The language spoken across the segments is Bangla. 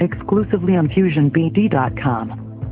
exclusively on FusionBD.com.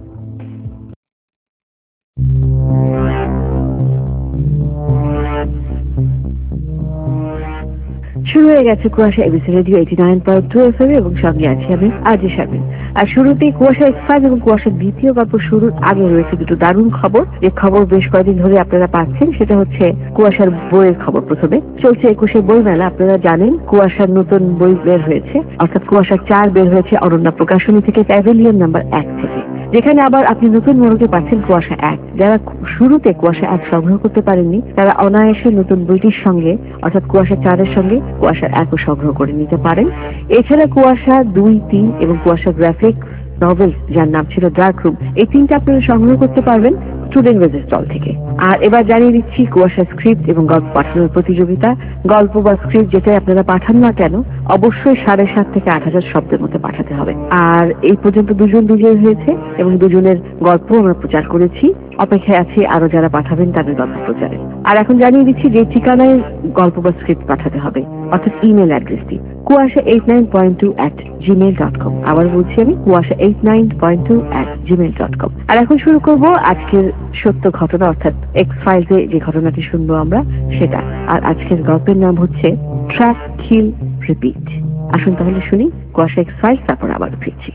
শুরু হয়ে গেছে কুয়াশা এবিসি রেডিও 89.2 FM এবং সঙ্গে আছি আমি আজি শারমিন। আর শুরুতেই কুয়াশা এক্স5 এবং কুয়াশার দ্বিতীয় গল্প শুরুর আগে রয়েছে দুটো দারুণ খবর। যে খবর বেশ কয়েকদিন ধরে আপনারা পাচ্ছেন সেটা হচ্ছে কুয়াশার বইয়ের খবর। প্রথমে চলছে 21শে বই মেলা। আপনারা জানেন কুয়াশার নতুন বই বের হয়েছে, অর্থাৎ কুয়াশার 4 বের হয়েছে অনন্যা প্রকাশনী থেকে, প্যাভিলিয়ন নাম্বার 1 থেকে। যেখানে আবার আপনি নতুন মোড়কে পাচ্ছেন কুয়াশা 1। যারা শুরুতে কুয়াশা 1 সংগ্রহ করতে পারেননি তারা অনায়াসে নতুন বইটির সঙ্গে অর্থাৎ কুয়াশা 4-এর সঙ্গে কুয়াশা 1ও সংগ্রহ করে নিতে পারেন। এছাড়া কুয়াশা 2, 3 এবং কুয়াশা গ্রাফিক নভেল যার নাম ছিল ডার্ক রুম, এই 3টা আপনারা সংগ্রহ করতে পারবেন স্টুডেন্ট ওয়েজের স্টল থেকে। আর এবার জানিয়ে দিচ্ছি কুয়াশা স্ক্রিপ্ট এবং গল্প পাঠানোর প্রতিযোগিতা। গল্প বা স্ক্রিপ্ট যেটাই আপনারা পাঠান না কেন অবশ্যই 7.5 থেকে 8,000 শব্দের মধ্যে পাঠাতে হবে। আর এই পর্যন্ত দুজন বিজয়ী হয়েছে এবং দুজনের গল্প আমরা প্রচার করেছি। অপেক্ষায় আছি আরো যারা পাঠাবেন তাদের গল্প প্রচারে। আর এখন জানিয়ে দিচ্ছি যে ঠিকানায় গল্প বা স্ক্রিপ্ট পাঠাতে হবে, অর্থাৎ ইমেল অ্যাড্রেসটি kuasha89.2@gmail.com। আবার বলছি আমি kuasha89.2@gmail.com। আর এখন শুরু করব আজকের সত্য ঘটনা, অর্থাৎ এক্স ফাইলসে যে ঘটনাটি শুনবো আমরা সেটা। আর আজকের গল্পের নাম হচ্ছে ট্র্যাক কিল রিপিট। আসুন তাহলে শুনি কুয়াশা এক্স ফাইলস, তারপর আবার ফিরছি।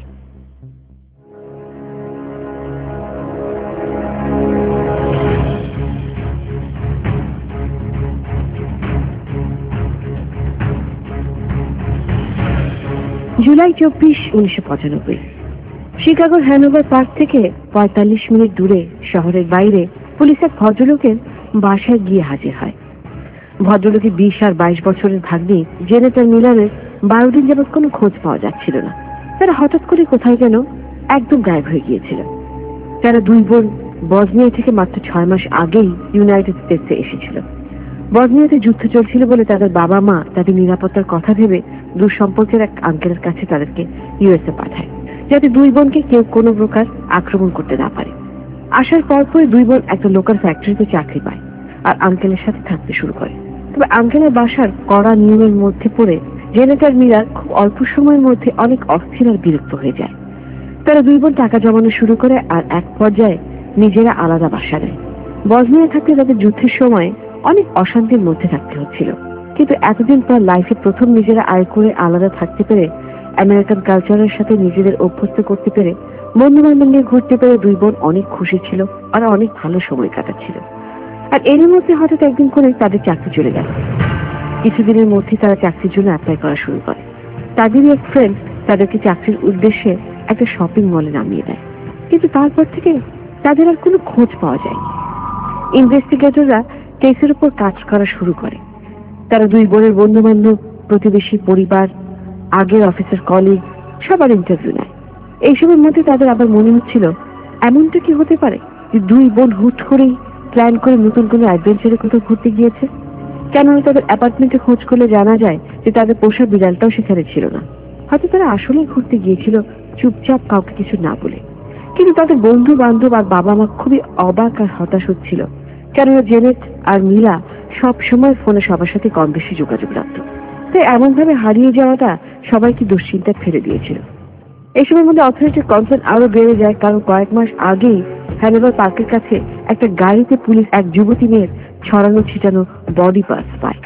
জুলাই 24, 1995। শিকাগোর হ্যানোভার পার্ক থেকে 45 মিনিট দূরে শহরের বাইরে পুলিশ এক ভদ্রলোকের বাসায় গিয়ে হাজির হয়। ভদ্রলোকের 20 আর 22 বছরের ভাগ্নি জেনেট আর মিলারের 12 দিন যাবৎ কোনো খোঁজ পাওয়া যাচ্ছিল না। তারা হঠাৎ করে কোথায় যেন একদম গায়েব হয়ে গিয়েছিল। তারা দুই বোন বসনিয়া থেকে মাত্র 6 মাস আগেই ইউনাইটেড স্টেটসে এসেছিল। বসনিয়াতে যুদ্ধ চলছিল বলে তাদের বাবা মা তাদের নিরাপত্তার কথা ভেবে দূর সম্পর্কের এক আঙ্কেলের কাছে তাদেরকে ইউএসএ পাঠায়, যাতে দুই বোনকে কেউ কোনো প্রকার আক্রমণ করতে না পারে। আসার পরপরই দুই বোন একটা লোকাল ফ্যাক্টরিতে চাকরি পায় আর আঙ্কেলের সাথে থাকতে শুরু করে। তবে আঙ্কেলের বাসার কড়া নিয়মের মধ্যে পড়ে জেনেট আর মিলার খুব অল্প সময়ের মধ্যে অনেক অস্থির আর বিরক্ত হয়ে যায়। তারা দুই বোন টাকা জমানো শুরু করে আর এক পর্যায়ে নিজেরা আলাদা বাসা নেয়। বসনিয়া থাকতে তাদের যুদ্ধের সময় অনেক অশান্তির মধ্যে থাকতে হচ্ছিল, কিন্তু এতদিন পর লাইফে প্রথম নিজেরা আয় করে আলাদা থাকতে পেরে, আমেরিকান কালচারের সাথে নিজেদের অভ্যস্ত করতে পেরে, বন্ধু বান্ধব নিয়ে ঘুরতে পেরে দুই বোন অনেক খুশি ছিল আর অনেক ভালো সময় কাটাচ্ছিল। আর এর মধ্যে হঠাৎ একদিন করে তাদের চাকরি চলে গেল। কিছুদিনের মধ্যে তারা চাকরির জন্য অ্যাপ্লাই করা শুরু করে। তাদেরই এক ফ্রেন্ড তাদেরকে চাকরির উদ্দেশ্যে একটা শপিং মলে নামিয়ে দেয়, কিন্তু তারপর থেকে তাদের আর কোনো খোঁজ পাওয়া যায়নি। ইনভেস্টিগেটররা কেসের উপর কাজ করা শুরু করে। তারা দুই বোনের বন্ধু বান্ধব, প্রতিবেশী, পরিবার, আগের অফিসের কলিগ সবার ইন্টারভিউ নেয়। এইসবের মধ্যে তাদের আবার মনে হচ্ছিল এমনটা কি হতে পারে যে দুই বোন হুট করেই প্ল্যান করে নতুন কোনো অ্যাডভেঞ্চারে কোথাও ঘুরতে গিয়েছে। কেননা তাদের অ্যাপার্টমেন্টে খোঁজ করলে জানা যায় যে তাদের পোষা বিড়ালটাও সেখানে ছিল না। হয়তো তারা আসলেই ঘুরতে গিয়েছিল চুপচাপ, কাউকে কিছু না বলে। কিন্তু তাদের বন্ধু বান্ধব আর বাবা মা খুবই অবাক আর হতাশ হচ্ছিল, কেননা জেনেট আর মিলা সব সময় ফোনে সবার সাথে কম বেশি যোগাযোগ রাখত। তাই এমন ভাবে হারিয়ে যাওয়াটা সবাইকে দুশ্চিন্তায় ফেলে দিয়েছিল। এই সময়ের মধ্যে অথরিটির কনসার্ন আরো বেড়ে যায়, কারণ কয়েক মাস আগেই হ্যানোভার পার্কের কাছে একটা গাড়িতে পুলিশ এক যুবতী মেয়ের ছড়ানো ছিটানো বডি পার্টস পায়।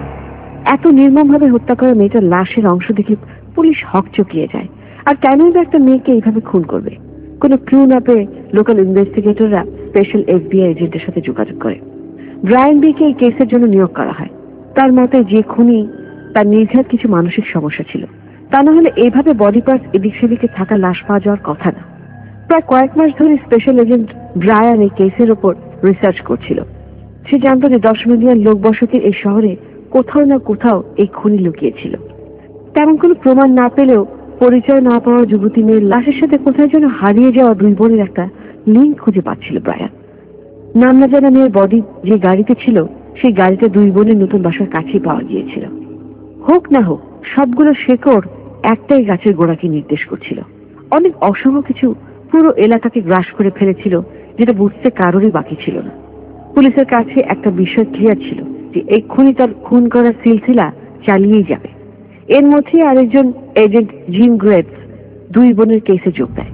এত নির্মম ভাবে হত্যা করা মেয়েটার লাশের অংশ দেখে পুলিশ হকচকিয়ে যায়। আর কেনই বা একটা মেয়েকে এইভাবে খুন করবে? কোনো ক্লু না পেয়ে লোকাল ইনভেস্টিগেটররা স্পেশাল FBI এজেন্টের সাথে যোগাযোগ করে। ব্রায়ান বিকে এই কেসের জন্য নিয়োগ করা হয়। তার মতে যে খুনি তার নির্ঘাত কিছু মানসিক সমস্যা ছিল, তা না হলে এইভাবে বডি পার্টস এদিক সেদিকে থাকা লাশ পাওয়া যাওয়ার কথা না। প্রায় কয়েক মাস ধরে স্পেশাল এজেন্ট ব্রায়ান এই কেসের উপর রিসার্চ করছিল। সে জানতো যে 10 মিলিয়ন লোক বসতির এই শহরে কোথাও না কোথাও এই খুনি লুকিয়েছিল। তেমন কোনো প্রমাণ না পেলেও পরিচয় না পাওয়া যুবতী মেয়ের লাশের সাথে কোথায় যেন হারিয়ে যাওয়া দুই বোনের একটা লিঙ্ক খুঁজে পাচ্ছিল ব্রায়ান। নাম না জানা মেয়ের বডি যে গাড়িতে ছিল সেই গাড়িটা দুই বোনের নতুন বাসার কাছেই পাওয়া গিয়েছিল। হোক না হোক সবগুলো শেকড় একটাই গাছের গোড়াকে নির্দেশ করছিল। অনেক অসম কিছু পুরো এলাকাকে গ্রাস করে ফেলেছিল, যেটা বুঝতে কারোরই বাকি ছিল না। পুলিশের কাছে একটা বিষয় ক্লিয়ার ছিল যে এই খুনি তার খুন করার সিলসিলা চালিয়েই যাবে। এর মধ্যে আরেকজন এজেন্ট জিম গ্রেভস দুই বোনের কেসে যোগ দেয়।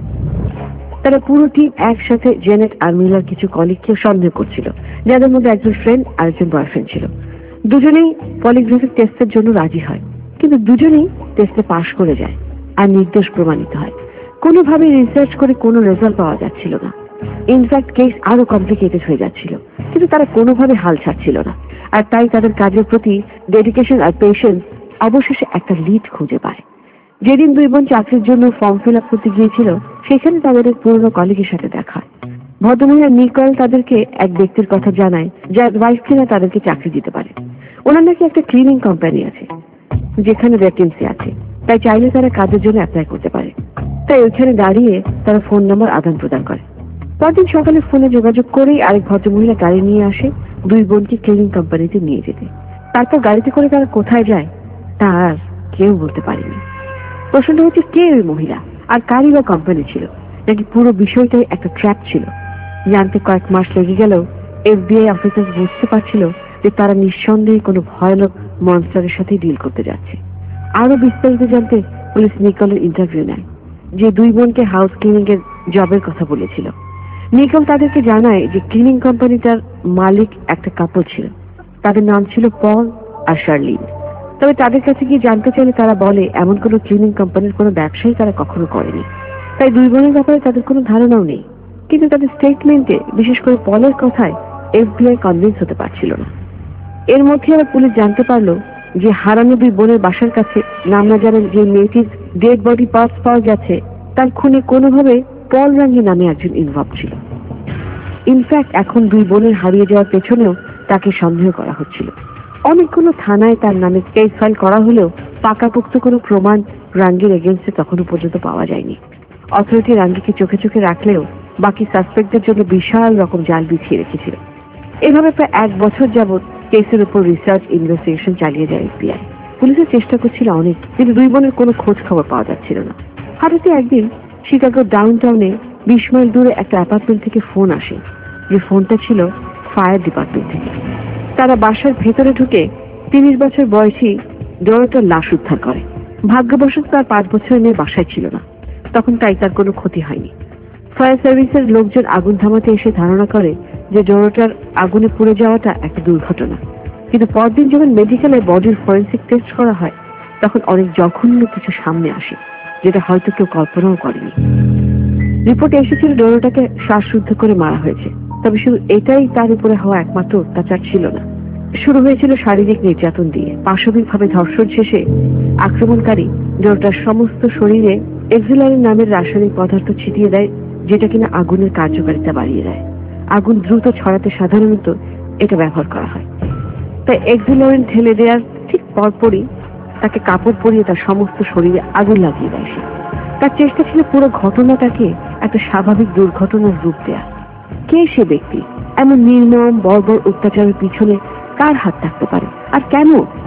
তারা পুরো টিম একসাথে জেনেট আর মিলার কিছু কলিগকে সন্দেহ করছিল, যাদের মধ্যে একজন ফ্রেন্ড আর একজন বয়ফ্রেন্ড ছিল। দুজনেই পলিগ্রাফিক টেস্টের জন্য রাজি হয়, কিন্তু দুজনেই টেস্টে পাশ করে যায় আর নির্দোষ প্রমাণিত হয়। কোনোভাবে রিসার্চ করে কোনো রেজাল্ট পাওয়া যাচ্ছিল না। ইনফ্যাক্ট কেস আরো কমপ্লিকেটেড হয়ে যাচ্ছিল, কিন্তু তারা কোনোভাবে হাল ছাড়ছিল না। আর তাই তাদের কাজের প্রতি ডেডিকেশন আর পেশেন্স অবশেষে একটা লিড খুঁজে পায়। যেদিন দুই বোন চাকরির জন্য ফর্ম ফিল আপ করতে গিয়েছিল, সেখানে তাদের এক পুরনো কলিগের সাথে দেখা। ভদ্রমহিলা নিকল তাদেরকে এক ব্যক্তির কথা জানায়, যার ওয়াইফ কিনা তাদেরকে চাকরি দিতে পারে। ওনার নাকি একটা ক্লিনিং কোম্পানি আছে যেখানে ভ্যাকেন্সি আছে, তাই চাইলে তারা কাজের জন্য অ্যাপ্লাই করতে পারে। তাই ওইখানে দাঁড়িয়ে তারা ফোন নাম্বার আদান প্রদান করে। পরদিন সকালে ফোনে যোগাযোগ করেই আরেক ভদ্রমহিলা গাড়ি নিয়ে আসে দুই বোনকে ক্লিনিং কোম্পানিতে নিয়ে যেতে। তারপর গাড়িতে করে তারা কোথায় যায় তা আর কেউ বলতে পারেনি। প্রশ্নটা হচ্ছে, কে ওই মহিলা, আর কারই বা কোম্পানি ছিল, নাকি পুরো বিষয়টাই একটা ট্র্যাপ ছিল? জানতে কয়েক মাস লেগে গেলেও FBI অফিসার বুঝতে পারছিল যে তারা নিঃসন্দেহে কোনো ভয়ানক মনস্টারের সাথে ডিল করতে যাচ্ছে। আরো বিস্তারিত জানতে পুলিশ নিকলের ইন্টারভিউ নেয়, যে দুই বোনকে হাউস ক্লিনিং এর জবের কথা বলেছিল। নিকল তাদেরকে জানায় যে ক্লিনিং কোম্পানিটার মালিক একটা কাপল ছিল, তাদের নাম ছিল পল আর শার্লিন। তবে তাদের কাছে গিয়ে জানতে চাইলে তারা বলে এমন কোনো ক্লিনিং কোম্পানির কোনো ব্যবসায়ী তারা কখনো করেনি, তাই দুই বোনের ব্যাপারে তাদের কোনো ধারণাও নেই। কিন্তু তাদের স্টেটমেন্টে, বিশেষ করে পলের কথায়, FBI কনভিন্স হতে পারছিল না। এর মধ্যে আবার পুলিশ জানতে পারলো যে হারানো দুই বোনের বাসার কাছে নাম না জানেন যে মেয়েটির ডেড বডি পার্টস পাওয়া গেছে, তার খুনে কোনোভাবে পল রাঙ্গি নামে একজন ইনভলভ ছিল। ইনফ্যাক্ট এখন দুই বোনের হারিয়ে যাওয়ার পেছনেও তাকে সন্দেহ করা হচ্ছিল। অনেকগুলো থানায় তার নামে কেস ফাইল করা হলেও পাকাপোক্ত কোনো প্রমাণ রাঙ্গির এগেন্স্টে তখনও পর্যন্ত পাওয়া যায়নি। অথরিটি রাঙ্গিকে চোখে চোখে রাখলেও বাকি সাসপেক্টদের জন্য বিশাল রকম জাল বিছিয়ে রেখেছিল। এভাবে প্রায় 1 বছর যাবৎ কেসের উপর রিসার্চ ইনভেস্টিগেশন চালিয়ে যায় FBI। পুলিশের চেষ্টা করছিল অনেক, কিন্তু দুই বোনের কোনো খোঁজ খবর পাওয়া যাচ্ছিল না। হঠাৎ একদিন শিকাগো ডাউনটাউনে 20 মাইল দূরে একটা অ্যাপার্টমেন্ট থেকে ফোন আসে, যে ফোনটা ছিল ফায়ার ডিপার্টমেন্ট থেকে। তারা বাসার ভেতরে ঢুকে 30 বছর বয়সী ডোরাটার লাশ উদ্ধার করে। ভাগ্যবশত তার 5 বছরের মেয়ে বাসায় ছিল না তখন, তাই তার কোনো ক্ষতি হয়নি। ফায়ার সার্ভিসের লোকজন আগুন থামাতে এসে ধারণা করে যে ডোরাটার আগুনে পুড়ে যাওয়াটা একটা দুর্ঘটনা, কিন্তু পরদিন যখন মেডিকেলে বডির ফরেন্সিক টেস্ট করা হয়, তখন অনেক জঘন্য কিছু সামনে আসে, যেটা হয়তো কেউ কল্পনাও করেনি। রিপোর্টে এসেছিল ডোরাটাকে শ্বাসরুদ্ধ করে মারা হয়েছে, তবে শুধু এটাই তার উপরে হওয়া একমাত্র অত্যাচার ছিল না। শুরু হয়েছিল শারীরিক নির্যাতন দিয়ে। পাশবিকভাবে ধর্ষণ শেষে আক্রমণকারী ডোরাটার সমস্ত শরীরে এক্সিলারিন নামের রাসায়নিক পদার্থ ছিটিয়ে দেয়, যেটা কিনা আগুনের কার্যকারিতা বাড়িয়ে দেয়। আগুন দ্রুত ছড়াতে সাধারণত এটা ব্যবহার করা হয়। তাই এক্সিলারিন ঢেলে দেওয়ার ঠিক পরপরই তাকে কাপড় পরিয়ে তার সমস্ত শরীরে আগুন লাগিয়ে দেয় সে। তার চেষ্টা ছিল পুরো ঘটনাটাকে একটা স্বাভাবিক দুর্ঘটনার রূপ দেয়া। কে সে ব্যক্তি? এমন নির্মম বর্বর অত্যাচারের পিছনে কার হাত থাকতে পারে, আর কেন?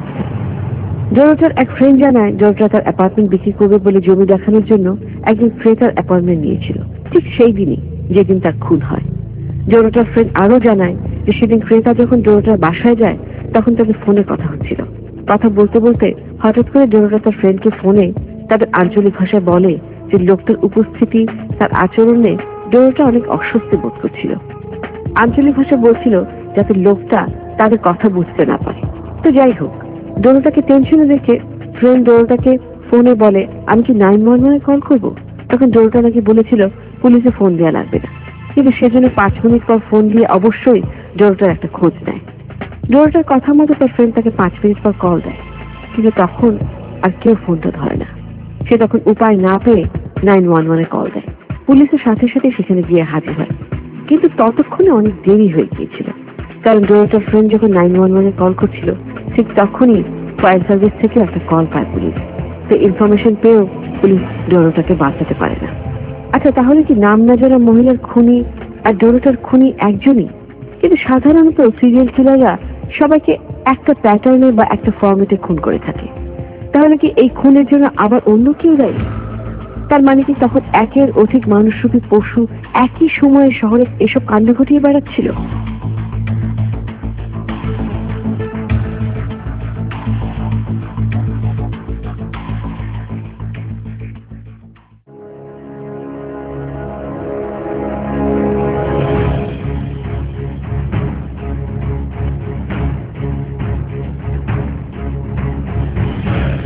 ডোরাটার এক ফ্রেন্ড জানায়, ডোরাটা তার অ্যাপার্টমেন্ট বিক্রি করবে বলে জমি দেখানোর জন্য একজন ক্রেতার অ্যাপয়েন্টমেন্ট নিয়েছিল, ঠিক সেই দিনই যেদিন তার খুন হয়। ডোরাটার ফ্রেন্ড আরো জানায় যে সেদিন ক্রেতা যখন ডোরাটার বাসায় যায়, তখন তাদের ফোনে কথা হচ্ছিল। কথা বলতে বলতে হঠাৎ করে ডোরাটা তার ফ্রেন্ডকে ফোনে তাদের আঞ্চলিক ভাষায় বলে যে লোকটার উপস্থিতি, তার আচরণে ডোরাটা অনেক অস্বস্তি বোধ করছিল। আঞ্চলিক ভাষা বলছিল যাতে লোকটা তাদের কথা বুঝতে না পারে। তো যাই হোক, ডোরাটাকে টেনশনে দেখে ফ্রেন্ড ডোরাটাকে ফোনে বলে, আমি কি 911 কল করবো? তখন ডোরাটা নাকি বলেছিল পুলিশে ফোন দেওয়া লাগবে না, কিন্তু সেজন্য 5 মিনিট পর ফোন দিয়ে অবশ্যই ডোরাটার একটা খোঁজ নেয়। ডোরাটার কথা মতো তার ফ্রেন্ড তাকে 5 মিনিট পর কল দেয়, কিন্তু তখন আর কেউ ফোনটা ধরে না। সে তখন উপায় না পেয়ে 911 কল দেয়। পুলিশের সাথে সাথে সেখানে গিয়ে হাজির হয়, কিন্তু ততক্ষণে অনেক দেরি হয়ে গিয়েছিল, কারণ ডোরাটার ফ্রেন্ড যখন 911 কল করছিল, ঠিক তখনই ফায়ার সার্ভিস থেকে একটা কল পায় পুলিশ। তো ইনফরমেশন পেয়েও পুলিশ ডোরাটাকে বাঁচাতে পারে না। আচ্ছা, তাহলে কি নাম না জানা মহিলার খুনি আর ডোরাটার খুনি একজনই? কিন্তু সাধারণত সিরিয়াল কিলাররা সবাইকে একটা প্যাটার্নে বা একটা ফরম্যাটে খুন করে থাকে। তাহলে কি এই খুনের জন্য আবার অন্য কেউ দায়ী? তার মানে কি তখন একের অধিক মানুষরূপী পশু একই সময়ে শহরে এসব কাণ্ড ঘটিয়ে বেড়াচ্ছিল?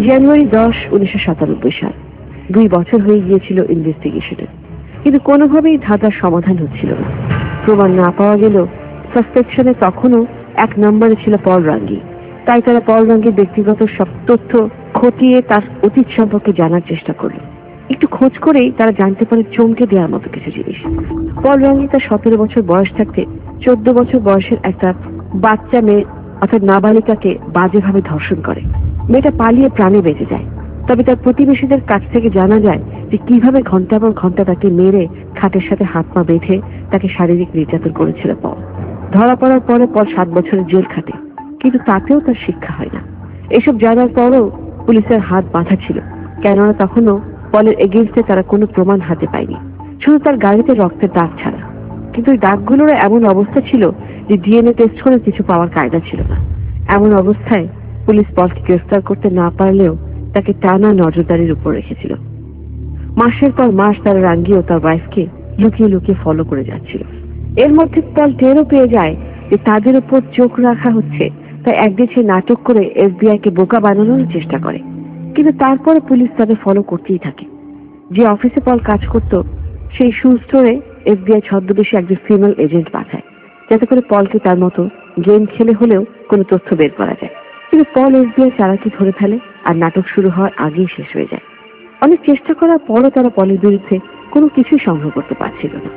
জানুয়ারি 10, 1997 সাল। 2 বছর হয়ে গিয়েছিল ইনভেস্টিগেশনের, কিন্তু কোনোভাবেই ধাঁধার সমাধান হচ্ছিল না। প্রমাণ না পাওয়া গেলেও সাসপেকশনে তখনও 1 নম্বরে ছিল পল রাঙ্গি। তাই তারা পল রাঙ্গির ব্যক্তিগত সব তথ্য খতিয়ে তার অতীত সম্পর্কে জানার চেষ্টা করল। একটু খোঁজ করেই তারা জানতে পারে চমকে দেওয়ার মতো কিছু জিনিস। পল রাঙ্গি তার 17 বছর বয়স থাকতে 14 বছর বয়সের একটা বাচ্চা মেয়ে অর্থাৎ নাবালিকাকে বাজেভাবে ধর্ষণ করে। মেয়েটা পালিয়ে প্রাণে বেঁচে যায়। তবে তার প্রতিবেশীদের কাছ থেকে জানা যায় যে কিভাবে ঘন্টার পর ঘন্টা তাকে মেরে খাটের সাথে হাত পা বেঁধে তাকে শারীরিক নির্যাতন করেছিল পল। ধরা পড়ার পরে পল 7 বছরের জেল খাটে, কিন্তু তাতেও তার শিক্ষা হয় না। এসব জানার পরও পুলিশের হাত বাঁধা ছিল, কেননা তখনও পলের এগেইনস্টে তারা কোনো প্রমাণ হাতে পায়নি, শুধু তার গাড়িতে রক্তের দাগ ছাড়া। কিন্তু ওই দাগগুলোর এমন অবস্থা ছিল যে ডিএনএ টেস্ট করে কিছু পাওয়ার কায়দা ছিল না। এমন অবস্থায় পুলিশ পলকে গ্রেফতার করতে না পারলেও তাকে টানা নজরদারির উপর রেখেছিল। মাসের পর মাস তারা রাঙ্গি ও তার ওয়াইফকে লুকিয়ে লুকিয়ে ফলো করে যাচ্ছিল। এর মধ্যে পল টেরও পেয়ে যায় যে তাদের উপর চোখ রাখা হচ্ছে, তাই একদিন সে নাটক করে এফবিআই কে বোকা বানানোর চেষ্টা করে। কিন্তু তারপরে পুলিশ তাদের ফলো করতেই থাকে। যে অফিসে পল কাজ করত সেই শু স্টোরে এফবিআই ছদ্মবেশে একজন ফিমেল এজেন্ট পাঠায়, যাতে করে পলকে তার মতো গেম খেলে হলেও কোনো তথ্য বের করা যায়। কিন্তু পল এফবিআই চালাকি ধরে ফেলে আর নাটক শুরু হওয়ার আগেই শেষ হয়ে যায়। অনেক চেষ্টা করার পরও তারা পলের বিরুদ্ধে কোনো কিছুই সংগ্রহ করতে পারছিল না।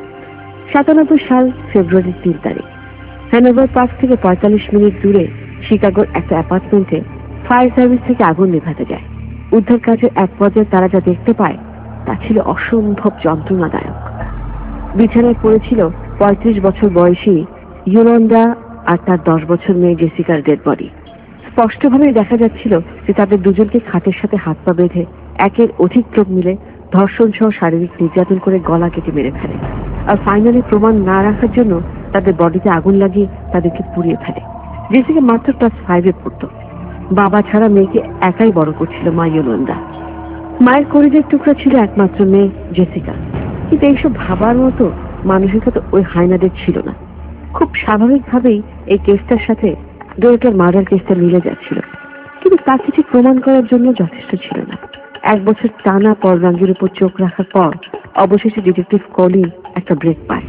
97 সাল ফেব্রুয়ারির 3 তারিখ হ্যানোভার পার্ক থেকে 45 মিনিট দূরে শিকাগোর একটা অ্যাপার্টমেন্টে ফায়ার সার্ভিস থেকে আগুন নেভাতে যায়। উদ্ধার কাজের এক পর্যায়ে তারা যা দেখতে পায় তা ছিল অসম্ভব যন্ত্রণাদায়ক। বিছানায় পড়েছিল 35 বছর বয়সী ইয়োলন্ডা আর তার 10 বছর মেয়ে জেসিকার ডেড বডি। স্পষ্টভাবে দেখা যাচ্ছিল যে তাদের দুজনকে খাটের সাথে হাত পা বেঁধে একের অধিক লোক মিলে ধর্ষণ সহ শারীরিক নির্যাতন করে গলা কেটে মেরে ফেলে, আর ফাইনালি প্রমাণ না রাখার জন্য তাদের বডিতে আগুন লাগিয়ে তাদেরকে পুড়িয়ে ফেলে। জেসিকা মাত্র ক্লাস 5-এ পড়তো। বাবা ছাড়া মেয়েকে একাই বড় করছিল মা ইয়োলন্ডা। মায়ের কলিজার টুকরা ছিল একমাত্র মেয়ে জেসিকা। কিন্তু এইসব ভাবার মতো মানসিকতা ওই হায়নাদের ছিল না। খুব স্বাভাবিকভাবেই এই কেসটার সাথে ডোয়েটার মার্ডার কেসটা মিলে যাচ্ছিল, কিন্তু তা কিছু প্রমাণ করার জন্য যথেষ্ট ছিল না। 1 বছর টানা পল রাঙ্গির উপর চোখ রাখার পর অবশেষে ডিটেকটিভ কলিন একটা ব্রেক পায়।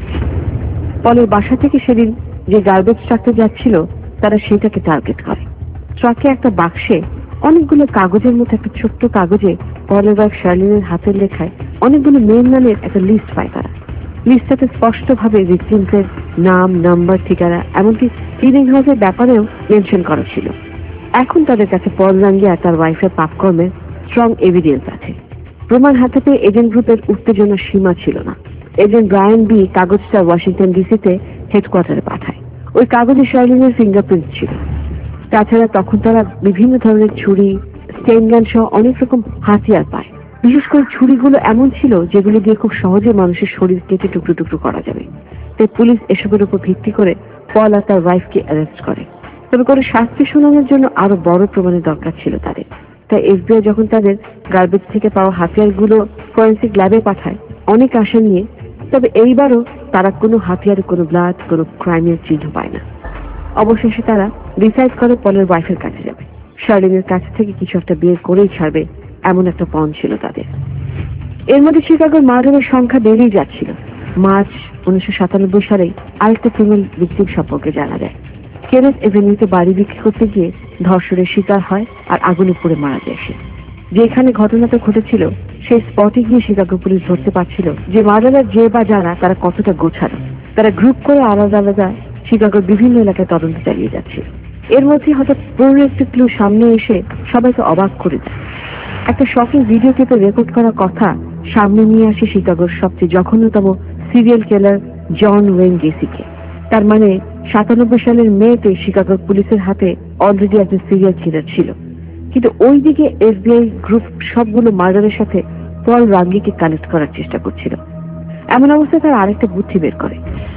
পলের বাসা থেকে সেদিন যে গার্বেজ ট্রাকটা যাচ্ছিল তারা সেটাকে টার্গেট করে। ট্রাকে একটা বাক্সে অনেকগুলো কাগজের মধ্যে একটা ছোট্ট কাগজে পলের ওয়াইফ শার্লিনের হাতের লেখায় অনেকগুলো মেয়ের নামের একটা লিস্ট পায় তারা। লিস্টটাতে স্পষ্টভাবে ভিকটিমসের নাম, নাম্বার, ঠিকানা, এমনকি ক্লিনিং হাউসের ব্যাপারেও মেনশন করা ছিল। এখন তাদের কাছে পল রাঙ্গি আর তার ওয়াইফের পাপকর্মের স্ট্রং এভিডেন্স আছে। প্রমাণ হাতে পেয়ে এজেন্ট গ্রুপের উত্তেজনার সীমা ছিল না। এজেন্ট ব্রায়ান বি কাগজটা ওয়াশিংটন ডিসিতে হেডকোয়ার্টারে পাঠায়। ওই কাগজে শার্লিনের ফিঙ্গারপ্রিন্ট ছিল। তাছাড়া তখন তারা বিভিন্ন ধরনের ছুরি, স্টেন গান সহ অনেক রকম হাতিয়ার পায়। বিশেষ করে ছুরিগুলো এমন ছিল যেগুলো দিয়ে খুব সহজে মানুষের শরীর কেটে টুকরো টুকরো করা যাবে। তাই পুলিশ এসবের উপর ভিত্তি করে পল আর তার ওয়াইফকে অ্যারেস্ট করে। তবে করে শাস্তি শোনানোর জন্য আরো বড় প্রমাণের দরকার ছিল তাদের। তাই এফবিআই যখন তাদের গার্বেজ থেকে পাওয়া হাতিয়ারগুলো ফরেন্সিক ল্যাবে পাঠায় অনেক আশা নিয়ে, তবে এইবারও তারা কোনো হাতিয়ারে কোনো ব্লাড, কোনো ক্রাইমের চিহ্ন পায় না। অবশেষে তারা ডিসাইড করে পলের ওয়াইফের কাছে যাবে। শার্লিনের কাছ থেকে কিছু একটা বের করেই ছাড়বে, এমন একটা পণ ছিল তাদের। এর মধ্যে শিকাগোর মার্ডারের সংখ্যা বেড়েই যাচ্ছিল। মার্চ 1997 সালে আরেকটা ফিমেল ভিকটিম সম্পর্কে জানা যায়। কেনেথ এভিনিউতে বাড়ি বিক্রি করতে গিয়ে ধর্ষণের শিকার হয় আর আগুনে পুড়ে মারা যায় সে। যেখানে ঘটনাটা ঘটেছিল সেই স্পটে গিয়ে শিকাগো পুলিশ ধরতে পারছিল যে মার্ডারের যে বা যারা তারা কতটা গোছানো। তারা গ্রুপ করে আলাদা আলাদা শিকাগোর বিভিন্ন এলাকায় তদন্ত চালিয়ে যাচ্ছে। এর মধ্যে হঠাৎ পুরো একটি ক্লু সামনে এসে সবাইকে অবাক করে দেয়। একটা শকিং ভিডিও ক্লিপে রেকর্ড করা কথা সামনে নিয়ে আসে শিকাগোর সবচেয়ে জঘন্যতম সিরিয়াল কিলার জন ওয়েন গেসিকে। তার মানে 97 সালের মেতে শিকাগোর পুলিশের হাতে অলরেডি একটা সিরিয়াল কিলার ছিল। কিন্তু ওইদিকে এফবিআই গ্রুপ সবগুলো মার্ডারের সাথে পল রাঙ্গিকে কানেক্ট করার চেষ্টা করছিল। এমন অবস্থায় তারা আরেকটা বুদ্ধি বের করে।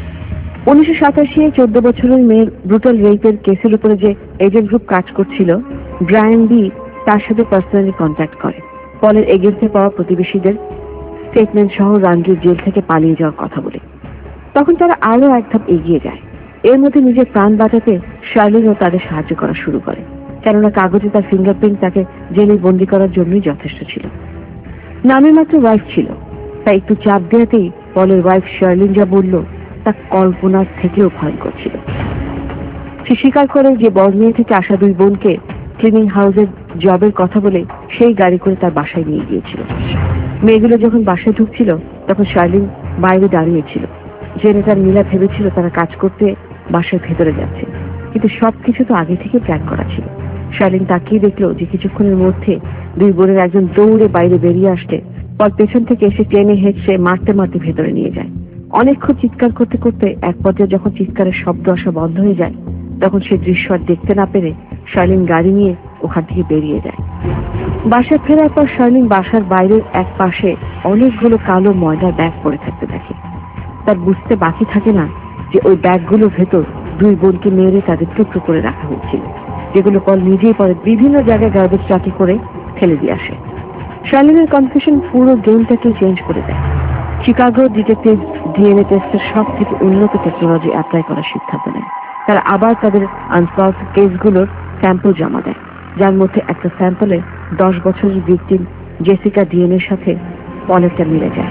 1987 14 বছরের মেয়ের ব্রুটাল রেপের কেসের উপরে যে এজেন্ট গ্রুপ কাজ করছিল, ব্রায়ান বি তার সাথে পার্সোনালি কন্ট্যাক্ট করে পলের এগেন্সে পাওয়া প্রতিবেশীদের স্টেটমেন্ট সহ রাঙ্গির জেল থেকে পালিয়ে যাওয়ার কথা বলে। তখন তারা আরো এক ধাপ এগিয়ে যায়। এর মধ্যে নিজের প্রাণ বাঁচাতে শার্লিনও তাদের সাহায্য করা শুরু করে। কেননা কাগজে তার ফিঙ্গারপ্রিন্ট তাকে জেলে বন্দি করার জন্যই যথেষ্ট ছিল। নামে মাত্র ওয়াইফ ছিল, তাই একটু চাপ দেওয়াতেই পলের ওয়াইফ শার্লিন যা বলল তা কল্পনার থেকেও ভয়ঙ্কর ছিল। সে স্বীকার করে যে বর্নিয়া থেকে আসা 2 বোনকে ক্লিনিং হাউসের জবের কথা বলে সেই গাড়ি করে তার বাসায় নিয়ে গিয়েছিল। মেয়েগুলো যখন বাসায় ঢুকছিল তখন শার্লিন বাইরে দাঁড়িয়েছিল। জেনে তার মিলা ভেবেছিল তারা কাজ করতে বাসার ভেতরে যাচ্ছে, কিন্তু সবকিছু তো আগে থেকে প্ল্যান করা ছিল। শার্লিন তাকিয়ে দেখলো যে কিছুক্ষণের মধ্যে 2 বোনের একজন দৌড়ে বাইরে বেরিয়ে আসতে পর পেছন থেকে এসে টেনে হেঁচড়ে মারতে মারতে ভেতরে নিয়ে যায়। অনেকক্ষণ চিৎকার করতে করতে এক পর্যায়ে যখন চিৎকারের শব্দ আসা বন্ধ হয়ে যায় তখন সে দৃশ্য আর দেখতে না পেরে শার্লিন গাড়ি নিয়ে ওখান থেকে বেরিয়ে যায়। বাসায় ফেরার পর শার্লিন বাসার বাইরের এক পাশে অনেকগুলো কালো ময়লার ব্যাগ পড়ে থাকতে দেখে। তার বুঝতে বাকি থাকে না যে ওই ব্যাগগুলোর ভেতর 2 বোনকে মেরে তাদের টুকরো করে রাখা হয়েছিল, যেগুলো পল নিজেই পরে বিভিন্ন জায়গায় গার্বেজ ট্রাকে করে ফেলে দিয়ে আসে। শার্লিনের কনফিউশন পুরো গেমটাকে চেঞ্জ করে দেয়। শিকাগো ডিটেকটিভ ডিএনএ টেস্টের সব থেকে উন্নত টেকনোলজি অ্যাপ্লাই করার সিদ্ধান্ত নেয়। তারা আবার তাদের আনসলভড কেসগুলোর স্যাম্পল জমা দেয়, যার মধ্যে একটা স্যাম্পলে 10 বছরের ভিকটিম জেসিকা ডিএনএর সাথে পলেরটা মিলে যায়।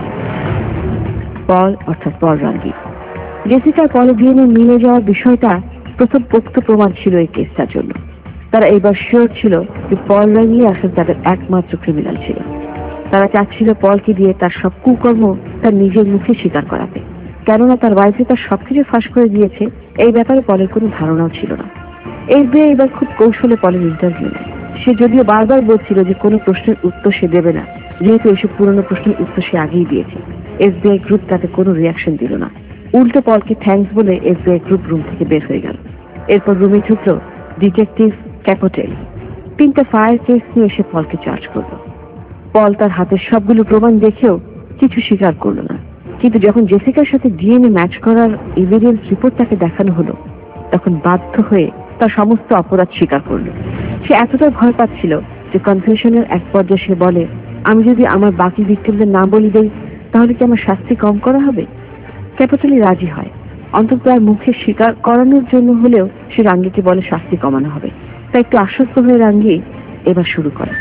পল অর্থাৎ পল রাঙ্গি। জেসিকার পলের ডিএনএ মিলে যাওয়ার বিষয়টা প্রথম পোক্ত প্রমাণ ছিল এই কেসটার জন্য। তারা এবার শিওর ছিল যে পল রাঙ্গি আসলে তাদের একমাত্র ক্রিমিনাল ছিল। তারা চাচ্ছিল পলকে দিয়ে তার সব কুকর্ম তার নিজের মুখে স্বীকার করাতে, কেননা তার ওয়াইফে তার সবকিছু ফাঁস করে দিয়েছে এই ব্যাপারে পলের কোনো ধারণাও ছিল না। এফবিআই এবার খুব কৌশলে পলের ইন্টারভিউ নেয়। সে যদিও বারবার বলছিল যে কোনো প্রশ্নের উত্তর সে দেবে না, যেহেতু এসব পুরনো প্রশ্নের উত্তর সে আগেই দিয়েছে। এফবিআই গ্রুপ তাতে কোনো রিয়াকশন দিল না, উল্টো পলকে থ্যাঙ্কস বলে এফবিআই গ্রুপ রুম থেকে বের হয়ে গেল। এরপর রুমে ঢুকলো ডিটেকটিভ ক্যাপোটেলি। 3টা ফায়ার কেস নিয়ে এসে পলকে চার্জ করলো। পল তার হাতের সবগুলো প্রমাণ দেখেও কিছু স্বীকার করলো না, কিন্তু যখন জেসিকার সাথে ডিএনএ ম্যাচ করার এভিডেন্স রিপোর্ট তাকে দেখানো হলো তখন বাধ্য হয়ে তার সমস্ত অপরাধ স্বীকার করলো। সে এতটা ভয় পাচ্ছিল যে কনফিউশনের এক পর্যায়ে সে বলে, আমি যদি আমার বাকি ভিক্টিমদের না বলি দেই তাহলে কি আমার শাস্তি কম করা হবে? ক্যাপিটালি রাজি হয়, অন্তত তার মুখে স্বীকার করানোর জন্য হলেও সে রাঙ্গিকে বলে শাস্তি কমানো হবে। তাই একটু আশ্বস্ত হয়ে রাঙ্গি এবার শুরু করে।